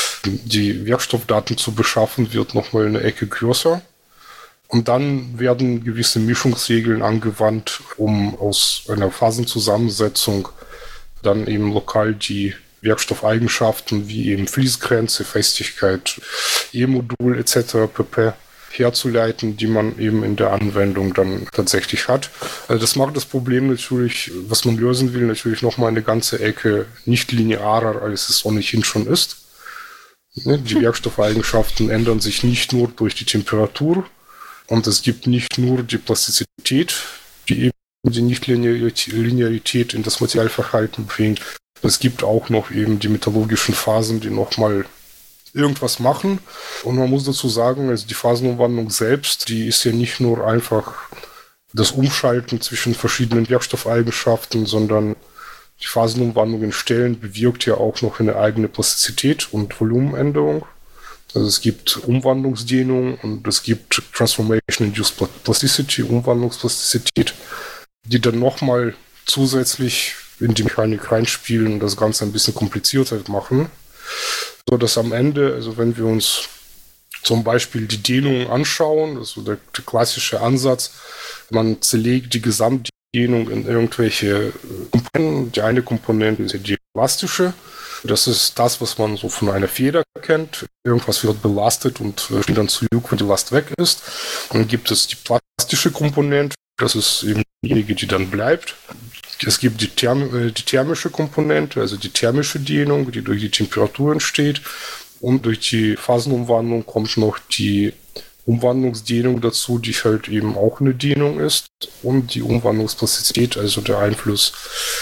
die Werkstoffdaten zu beschaffen, wird nochmal eine Ecke größer. Und dann werden gewisse Mischungsregeln angewandt, um aus einer Phasenzusammensetzung dann eben lokal die Werkstoffeigenschaften wie eben Fließgrenze, Festigkeit, E-Modul et cetera pp. Herzuleiten, die man eben in der Anwendung dann tatsächlich hat. Also das macht das Problem natürlich, was man lösen will, natürlich nochmal eine ganze Ecke nicht linearer, als es ohnehin schon ist. Die Werkstoffeigenschaften ändern sich nicht nur durch die Temperatur und es gibt nicht nur die Plastizität, die eben die Nichtlinearität in das Materialverhalten bringt. Es gibt auch noch eben die metallurgischen Phasen, die nochmal irgendwas machen. Und man muss dazu sagen, also die Phasenumwandlung selbst, die ist ja nicht nur einfach das Umschalten zwischen verschiedenen Werkstoffeigenschaften, sondern die Phasenumwandlung in Stellen bewirkt ja auch noch eine eigene Plastizität und Volumenänderung. Also es gibt Umwandlungsdehnung und es gibt Transformation-Induced Plasticity, Umwandlungsplastizität, die dann nochmal zusätzlich in die Mechanik reinspielen und das Ganze ein bisschen komplizierter machen. So dass am Ende, also wenn wir uns zum Beispiel die Dehnung anschauen, also der, der klassische Ansatz, man zerlegt die Gesamtdehnung in irgendwelche Komponenten. Die eine Komponente ist die elastische. Das ist das, was man so von einer Feder kennt. Irgendwas wird belastet und steht dann zurück, wenn die Last weg ist. Und dann gibt es die plastische Komponente. Das ist eben diejenige, die dann bleibt. Es gibt die, Therm- die thermische Komponente, also die thermische Dehnung, die durch die Temperatur entsteht. Und durch die Phasenumwandlung kommt noch die Umwandlungsdehnung dazu, die halt eben auch eine Dehnung ist. Und die Umwandlungsplastizität, also der Einfluss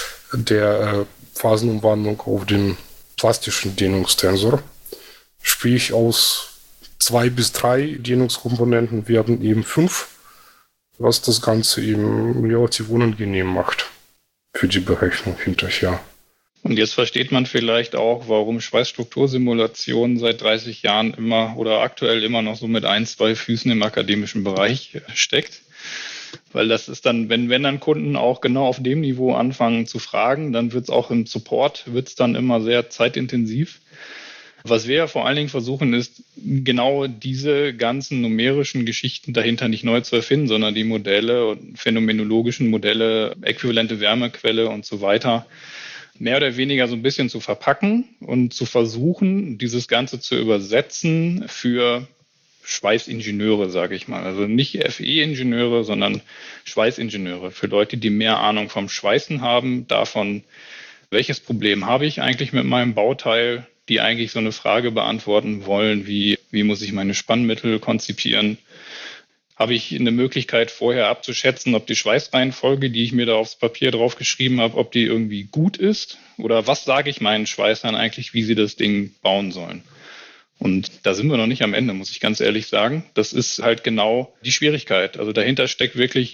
der äh, Phasenumwandlung auf den plastischen Dehnungstensor. Sprich, aus zwei bis drei Dehnungskomponenten werden eben fünf, was das Ganze eben relativ unangenehm macht für die Berechnung hinterher. Und jetzt versteht man vielleicht auch, warum Schweißstruktursimulation seit dreißig Jahren immer oder aktuell immer noch so mit ein, zwei Füßen im akademischen Bereich steckt. Weil das ist dann, wenn, wenn dann Kunden auch genau auf dem Niveau anfangen zu fragen, dann wird es auch im Support, wird es dann immer sehr zeitintensiv. Was wir ja vor allen Dingen versuchen, ist genau diese ganzen numerischen Geschichten dahinter nicht neu zu erfinden, sondern die Modelle, phänomenologischen Modelle, äquivalente Wärmequelle und so weiter, mehr oder weniger so ein bisschen zu verpacken und zu versuchen, dieses Ganze zu übersetzen für Schweißingenieure, sage ich mal. Also nicht F E-Ingenieure, sondern Schweißingenieure. Für Leute, die mehr Ahnung vom Schweißen haben, davon, welches Problem habe ich eigentlich mit meinem Bauteil, die eigentlich so eine Frage beantworten wollen, wie, wie muss ich meine Spannmittel konzipieren? Habe ich eine Möglichkeit, vorher abzuschätzen, ob die Schweißreihenfolge, die ich mir da aufs Papier draufgeschrieben habe, ob die irgendwie gut ist? Oder was sage ich meinen Schweißern eigentlich, wie sie das Ding bauen sollen? Und da sind wir noch nicht am Ende, muss ich ganz ehrlich sagen. Das ist halt genau die Schwierigkeit. Also dahinter steckt wirklich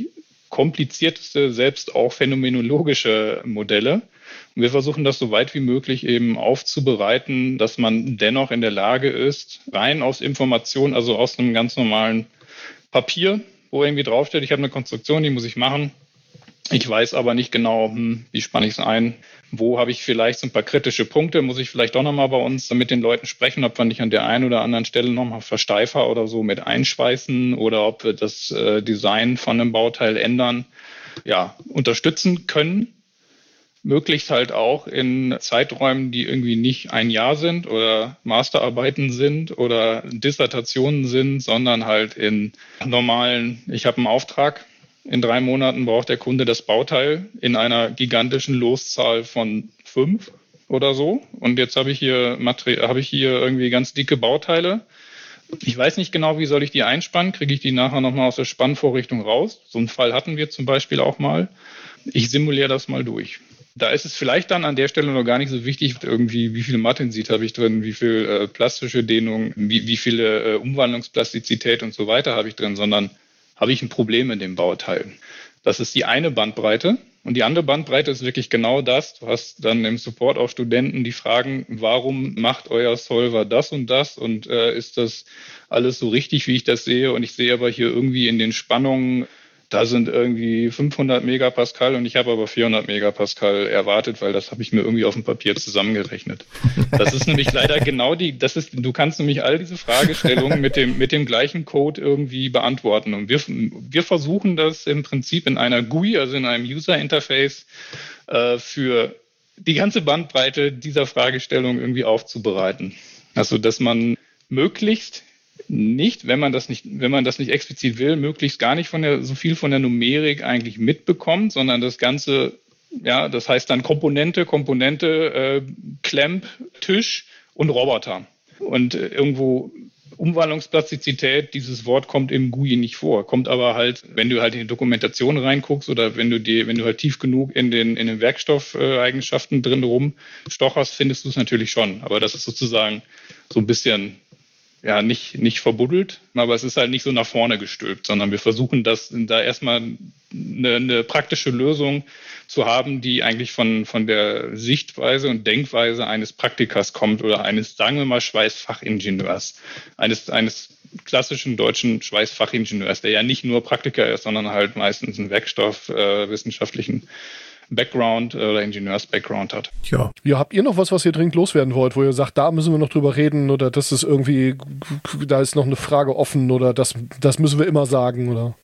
komplizierteste, selbst auch phänomenologische Modelle. Und wir versuchen das so weit wie möglich eben aufzubereiten, dass man dennoch in der Lage ist, rein aus Informationen, also aus einem ganz normalen Papier, wo irgendwie draufsteht, ich habe eine Konstruktion, die muss ich machen. Ich weiß aber nicht genau, hm, wie spanne ich es ein, wo habe ich vielleicht so ein paar kritische Punkte, muss ich vielleicht doch nochmal bei uns mit den Leuten sprechen, ob wir nicht an der einen oder anderen Stelle nochmal Versteifer oder so mit einschweißen oder ob wir das äh, Design von einem Bauteil ändern, ja, unterstützen können. Möglichst halt auch in Zeiträumen, die irgendwie nicht ein Jahr sind oder Masterarbeiten sind oder Dissertationen sind, sondern halt in normalen, ich habe einen Auftrag, in drei Monaten braucht der Kunde das Bauteil in einer gigantischen Loszahl von fünf oder so. Und jetzt habe ich hier Materi- habe ich hier irgendwie ganz dicke Bauteile. Ich weiß nicht genau, wie soll ich die einspannen? Kriege ich die nachher nochmal aus der Spannvorrichtung raus? So einen Fall hatten wir zum Beispiel auch mal. Ich simuliere das mal durch. Da ist es vielleicht dann an der Stelle noch gar nicht so wichtig, irgendwie, wie viel Mattensit habe ich drin, wie viel äh, plastische Dehnung, wie, wie viele äh, Umwandlungsplastizität und so weiter habe ich drin, sondern habe ich ein Problem in dem Bauteil. Das ist die eine Bandbreite. Und die andere Bandbreite ist wirklich genau das. Du hast dann im Support auch Studenten, die fragen, warum macht euer Solver das und das? Und äh, ist das alles so richtig, wie ich das sehe? Und ich sehe aber hier irgendwie in den Spannungen, da sind irgendwie fünfhundert Megapascal und ich habe aber vierhundert Megapascal erwartet, weil das habe ich mir irgendwie auf dem Papier zusammengerechnet. Das ist nämlich leider genau die, das ist, du kannst nämlich all diese Fragestellungen mit dem, mit dem gleichen Code irgendwie beantworten. Und wir, wir versuchen das im Prinzip in einer G U I, also in einem User Interface, äh, für die ganze Bandbreite dieser Fragestellung irgendwie aufzubereiten. Also, dass man möglichst nicht, wenn man das nicht, wenn man das nicht explizit will, möglichst gar nicht von der, so viel von der Numerik eigentlich mitbekommt, sondern das Ganze, ja, das heißt dann Komponente, Komponente, äh, Clamp, Tisch und Roboter. Und äh, irgendwo Umwandlungsplastizität, dieses Wort kommt im G U I nicht vor, kommt aber halt, wenn du halt in die Dokumentation reinguckst oder wenn du die, wenn du halt tief genug in den, in den Werkstoffeigenschaften drin rumstocherst, findest du es natürlich schon. Aber das ist sozusagen so ein bisschen, ja, nicht, nicht verbuddelt, aber es ist halt nicht so nach vorne gestülpt, sondern wir versuchen das, da erstmal eine, eine praktische Lösung zu haben, die eigentlich von, von der Sichtweise und Denkweise eines Praktikers kommt oder eines, sagen wir mal, Schweißfachingenieurs, eines, eines klassischen deutschen Schweißfachingenieurs, der ja nicht nur Praktiker ist, sondern halt meistens einen Werkstoffwissenschaftlichen äh, Background oder Ingenieurs-Background hat. Ja. Ja, habt ihr noch was, was ihr dringend loswerden wollt, wo ihr sagt, da müssen wir noch drüber reden oder das ist irgendwie, da ist noch eine Frage offen oder das, das müssen wir immer sagen, oder?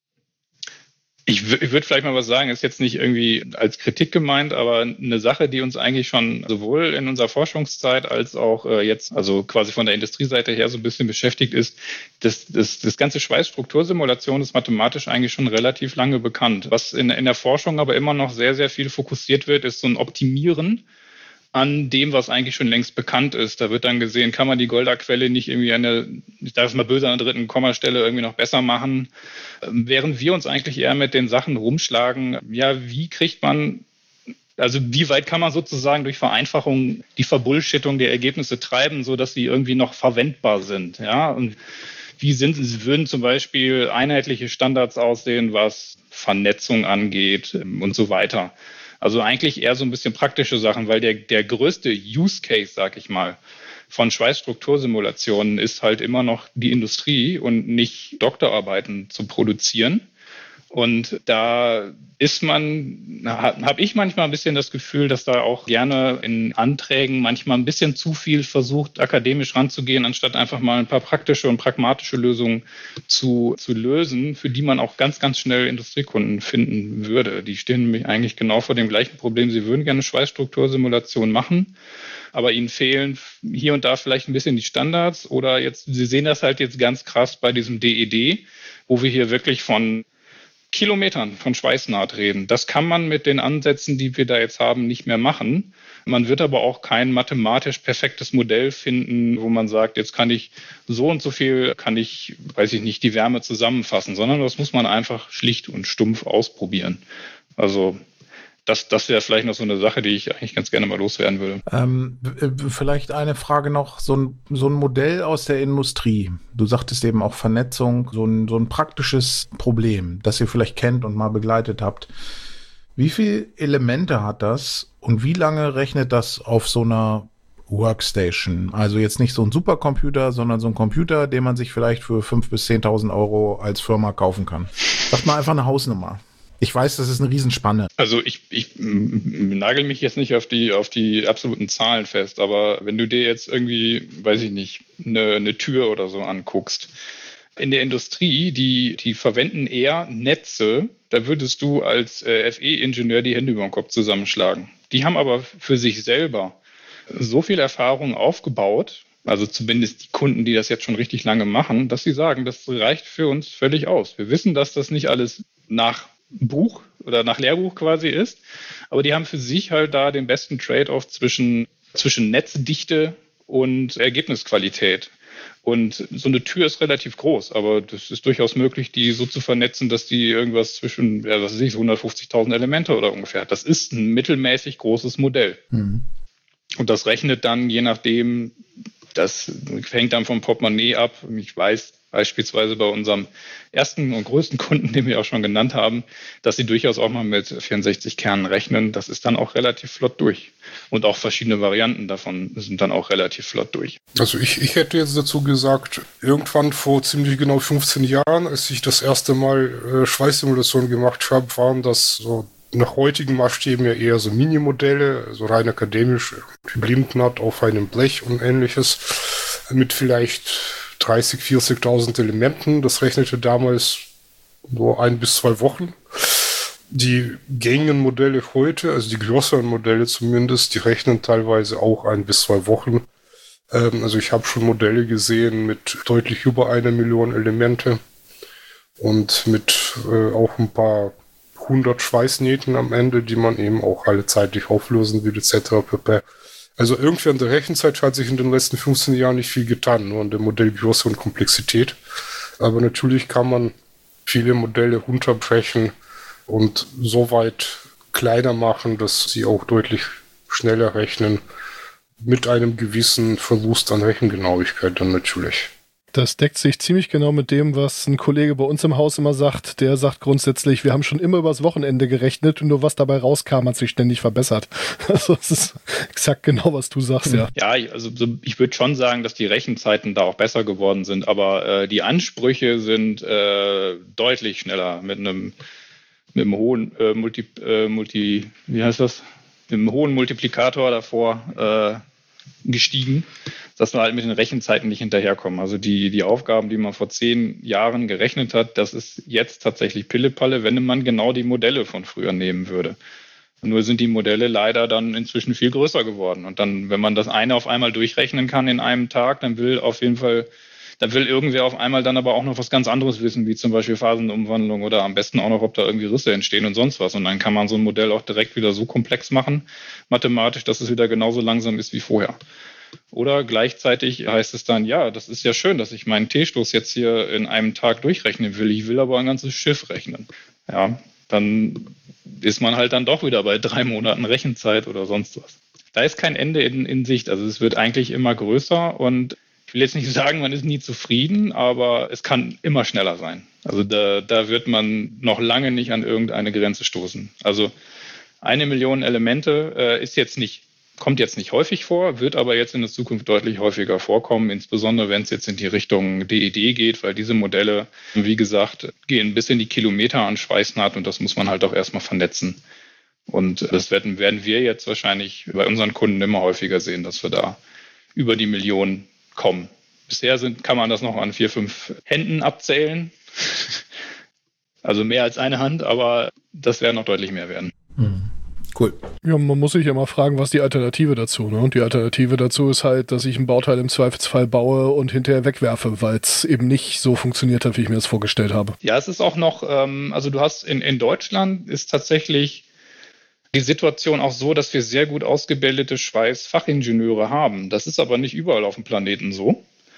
Ich, w- ich würde vielleicht mal was sagen, ist jetzt nicht irgendwie als Kritik gemeint, aber eine Sache, die uns eigentlich schon sowohl in unserer Forschungszeit als auch äh, jetzt, also quasi von der Industrieseite her so ein bisschen beschäftigt ist, das, das, das ganze Schweißstruktursimulation ist mathematisch eigentlich schon relativ lange bekannt. Was in, in der Forschung aber immer noch sehr, sehr viel fokussiert wird, ist so ein Optimieren an dem, was eigentlich schon längst bekannt ist. Da wird dann gesehen, kann man die Golda-Quelle nicht irgendwie an der, ich darf es mal böse, an der dritten Kommastelle irgendwie noch besser machen. Während wir uns eigentlich eher mit den Sachen rumschlagen, ja, wie kriegt man, also wie weit kann man sozusagen durch Vereinfachung die Verbullshittung der Ergebnisse treiben, so dass sie irgendwie noch verwendbar sind, ja, und wie sind, würden zum Beispiel einheitliche Standards aussehen, was Vernetzung angeht und so weiter. Also eigentlich eher so ein bisschen praktische Sachen, weil der, der größte Use Case, sag ich mal, von Schweißstruktursimulationen ist halt immer noch die Industrie und nicht Doktorarbeiten zu produzieren. Und da ist man, habe ich manchmal ein bisschen das Gefühl, dass da auch gerne in Anträgen manchmal ein bisschen zu viel versucht, akademisch ranzugehen, anstatt einfach mal ein paar praktische und pragmatische Lösungen zu, zu lösen, für die man auch ganz, ganz schnell Industriekunden finden würde. Die stehen nämlich eigentlich genau vor dem gleichen Problem. Sie würden gerne Schweißstruktursimulationen machen, aber ihnen fehlen hier und da vielleicht ein bisschen die Standards oder jetzt, Sie sehen das halt jetzt ganz krass bei diesem D E D, wo wir hier wirklich von Kilometern von Schweißnaht reden. Das kann man mit den Ansätzen, die wir da jetzt haben, nicht mehr machen. Man wird aber auch kein mathematisch perfektes Modell finden, wo man sagt, jetzt kann ich so und so viel, kann ich, weiß ich nicht, die Wärme zusammenfassen, sondern das muss man einfach schlicht und stumpf ausprobieren. Also das, das wäre vielleicht noch so eine Sache, die ich eigentlich ganz gerne mal loswerden würde. Ähm, vielleicht eine Frage noch, so ein, so ein Modell aus der Industrie. Du sagtest eben auch Vernetzung, so ein, so ein praktisches Problem, das ihr vielleicht kennt und mal begleitet habt. Wie viele Elemente hat das und wie lange rechnet das auf so einer Workstation? Also jetzt nicht so ein Supercomputer, sondern so ein Computer, den man sich vielleicht für fünftausend bis zehntausend Euro als Firma kaufen kann. Sagt mal einfach eine Hausnummer. Ich weiß, das ist eine Riesenspanne. Also ich, ich m- nagel mich jetzt nicht auf die, auf die absoluten Zahlen fest, aber wenn du dir jetzt irgendwie, weiß ich nicht, eine, eine Tür oder so anguckst, in der Industrie, die, die verwenden eher Netze, da würdest du als äh, F E-Ingenieur die Hände über den Kopf zusammenschlagen. Die haben aber für sich selber so viel Erfahrung aufgebaut, also zumindest die Kunden, die das jetzt schon richtig lange machen, dass sie sagen, das reicht für uns völlig aus. Wir wissen, dass das nicht alles nach Buch oder nach Lehrbuch quasi ist, aber die haben für sich halt da den besten Trade-off zwischen, zwischen Netzdichte und Ergebnisqualität. Und so eine Tür ist relativ groß, aber das ist durchaus möglich, die so zu vernetzen, dass die irgendwas zwischen, ja, was weiß ich, hundertfünfzigtausend Elemente oder ungefähr hat. Das ist ein mittelmäßig großes Modell. Mhm. Und das rechnet dann, je nachdem, das hängt dann vom Portemonnaie ab. Ich weiß beispielsweise bei unserem ersten und größten Kunden, den wir auch schon genannt haben, dass sie durchaus auch mal mit vierundsechzig Kernen rechnen. Das ist dann auch relativ flott durch. Und auch verschiedene Varianten davon sind dann auch relativ flott durch. Also ich, ich hätte jetzt dazu gesagt, irgendwann vor ziemlich genau fünfzehn Jahren, als ich das erste Mal äh, Schweißsimulation gemacht habe, waren das so nach heutigen Maßstäben ja eher so Minimodelle, so rein akademisch, Blindennaht auf einem Blech und ähnliches, mit vielleicht dreißig, vierzigtausend Elementen. Das rechnete damals nur ein bis zwei Wochen. Die gängigen Modelle heute, also die größeren Modelle zumindest, die rechnen teilweise auch ein bis zwei Wochen. Ähm, also ich habe schon Modelle gesehen mit deutlich über einer Million Elemente und mit äh, auch ein paar hundert Schweißnähten am Ende, die man eben auch alle zeitlich auflösen will, et cetera pp. Also irgendwie an der Rechenzeit hat sich in den letzten fünfzehn Jahren nicht viel getan, nur an der Modellgröße und Komplexität. Aber natürlich kann man viele Modelle runterbrechen und so weit kleiner machen, dass sie auch deutlich schneller rechnen, mit einem gewissen Verlust an Rechengenauigkeit dann natürlich. Das deckt sich ziemlich genau mit dem, was ein Kollege bei uns im Haus immer sagt. Der sagt grundsätzlich, wir haben schon immer übers Wochenende gerechnet und nur was dabei rauskam, hat sich ständig verbessert. Also das ist exakt genau, was du sagst, ja. Ja, also so, ich würde schon sagen, dass die Rechenzeiten da auch besser geworden sind, aber äh, die Ansprüche sind äh, deutlich schneller mit einem mit einem hohen äh, Multi, äh, Multi, wie heißt das? Mit einem hohen Multiplikator davor äh, gestiegen, dass wir halt mit den Rechenzeiten nicht hinterherkommen. Also die, die Aufgaben, die man vor zehn Jahren gerechnet hat, das ist jetzt tatsächlich Pillepalle, wenn man genau die Modelle von früher nehmen würde. Nur sind die Modelle leider dann inzwischen viel größer geworden. Und dann, wenn man das eine auf einmal durchrechnen kann in einem Tag, dann will auf jeden Fall, dann will irgendwer auf einmal dann aber auch noch was ganz anderes wissen, wie zum Beispiel Phasenumwandlung oder am besten auch noch, ob da irgendwie Risse entstehen und sonst was. Und dann kann man so ein Modell auch direkt wieder so komplex machen, mathematisch, dass es wieder genauso langsam ist wie vorher. Oder gleichzeitig heißt es dann, ja, das ist ja schön, dass ich meinen T-Stoß jetzt hier in einem Tag durchrechnen will. Ich will aber ein ganzes Schiff rechnen. Ja, dann ist man halt dann doch wieder bei drei Monaten Rechenzeit oder sonst was. Da ist kein Ende in, in Sicht. Also es wird eigentlich immer größer und ich will jetzt nicht sagen, man ist nie zufrieden, aber es kann immer schneller sein. Also da, da wird man noch lange nicht an irgendeine Grenze stoßen. Also eine Million Elemente äh, ist jetzt nicht kommt jetzt nicht häufig vor, wird aber jetzt in der Zukunft deutlich häufiger vorkommen, insbesondere wenn es jetzt in die Richtung D E D geht, weil diese Modelle, wie gesagt, gehen bis in die Kilometer an Schweißnaht und das muss man halt auch erstmal vernetzen. Und das werden, werden wir jetzt wahrscheinlich bei unseren Kunden immer häufiger sehen, dass wir da über die Millionen kommen. Bisher sind, kann man das noch an vier, fünf Händen abzählen. Also mehr als eine Hand, aber das werden noch deutlich mehr werden. Mhm. Cool. Ja, man muss sich ja mal fragen, was die Alternative dazu, ne? Und die Alternative dazu ist halt, dass ich ein Bauteil im Zweifelsfall baue und hinterher wegwerfe, weil es eben nicht so funktioniert hat, wie ich mir das vorgestellt habe. Ja, es ist auch noch, ähm, also du hast in, in Deutschland ist tatsächlich die Situation auch so, dass wir sehr gut ausgebildete Schweißfachingenieure haben. Das ist aber nicht überall auf dem Planeten so.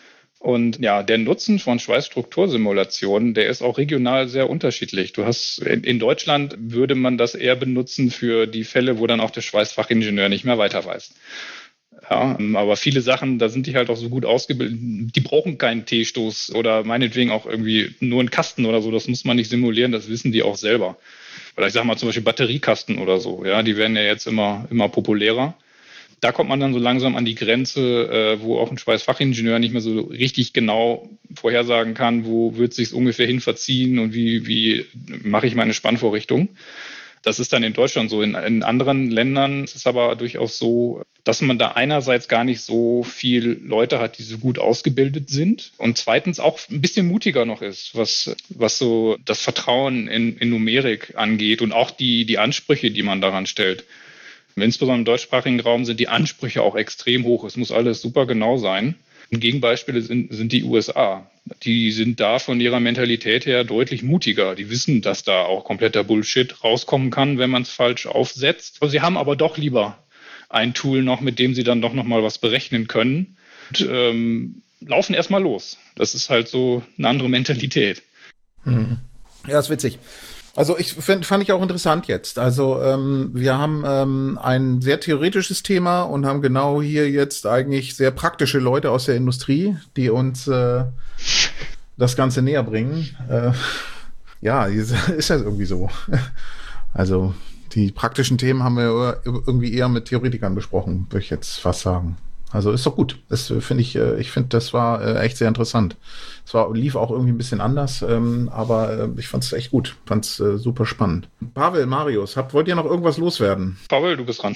Und ja, der Nutzen von Schweißstruktursimulationen, der ist auch regional sehr unterschiedlich. Du hast in, in Deutschland würde man das eher benutzen für die Fälle, wo dann auch der Schweißfachingenieur nicht mehr weiter weiß. Ja, aber viele Sachen, da sind die halt auch so gut ausgebildet, die brauchen keinen T-Stoß oder meinetwegen auch irgendwie nur einen Kasten oder so, das muss man nicht simulieren, das wissen die auch selber. Oder ich sag mal zum Beispiel Batteriekasten oder so, ja, die werden ja jetzt immer, immer populärer. Da kommt man dann so langsam an die Grenze, äh, wo auch ein Schweißfachingenieur nicht mehr so richtig genau vorhersagen kann, wo wird es sich ungefähr hin verziehen und wie, wie mache ich meine Spannvorrichtung. Das ist dann in Deutschland so. In, in anderen Ländern ist es aber durchaus so, dass man da einerseits gar nicht so viel Leute hat, die so gut ausgebildet sind und zweitens auch ein bisschen mutiger noch ist, was, was so das Vertrauen in, in Numerik angeht und auch die, die Ansprüche, die man daran stellt. Insbesondere im deutschsprachigen Raum sind die Ansprüche auch extrem hoch. Es muss alles super genau sein. Ein Gegenbeispiel sind, sind die U S A. Die sind da von ihrer Mentalität her deutlich mutiger. Die wissen, dass da auch kompletter Bullshit rauskommen kann, wenn man es falsch aufsetzt. Sie haben aber doch lieber ein Tool noch, mit dem sie dann doch noch mal was berechnen können. Und, ähm, laufen erstmal los. Das ist halt so eine andere Mentalität. Mhm. Ja, ist witzig. Also ich find, fand ich auch interessant jetzt. Also ähm, wir haben ähm, ein sehr theoretisches Thema und haben genau hier jetzt eigentlich sehr praktische Leute aus der Industrie, die uns äh, das Ganze näher bringen. Äh, ja, ist das irgendwie so. Also die praktischen Themen haben wir irgendwie eher mit Theoretikern besprochen, würde ich jetzt fast sagen. Also ist doch gut. Das finde ich, ich finde, das war echt sehr interessant. Es war, lief auch irgendwie ein bisschen anders, ähm, aber ich fand es echt gut. Fand es äh, super spannend. Pavel, Marius, habt, wollt ihr noch irgendwas loswerden? Pavel, du bist dran.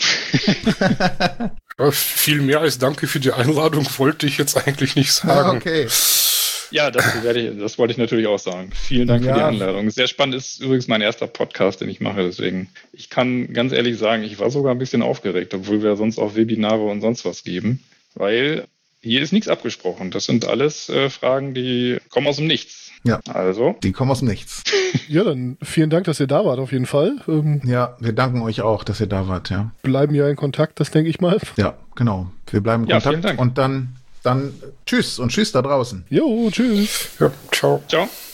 Ja, viel mehr als danke für die Einladung wollte ich jetzt eigentlich nicht sagen. Ah, okay. Ja, das, werde ich, das wollte ich natürlich auch sagen. Vielen Dank ja. für die Einladung. Sehr spannend, ist übrigens mein erster Podcast, den ich mache. Deswegen, ich kann ganz ehrlich sagen, ich war sogar ein bisschen aufgeregt, obwohl wir sonst auch Webinare und sonst was geben. Weil hier ist nichts abgesprochen. Das sind alles äh, Fragen, die kommen aus dem Nichts. Ja, also. Die kommen aus dem Nichts. Ja, dann vielen Dank, dass ihr da wart auf jeden Fall. Ähm, ja, wir danken euch auch, dass ihr da wart. Ja. Bleiben ja in Kontakt, das denke ich mal. Ja, genau. Wir bleiben in ja, Kontakt und dann, dann tschüss und tschüss da draußen. Jo, tschüss. Ja, ciao. Ciao.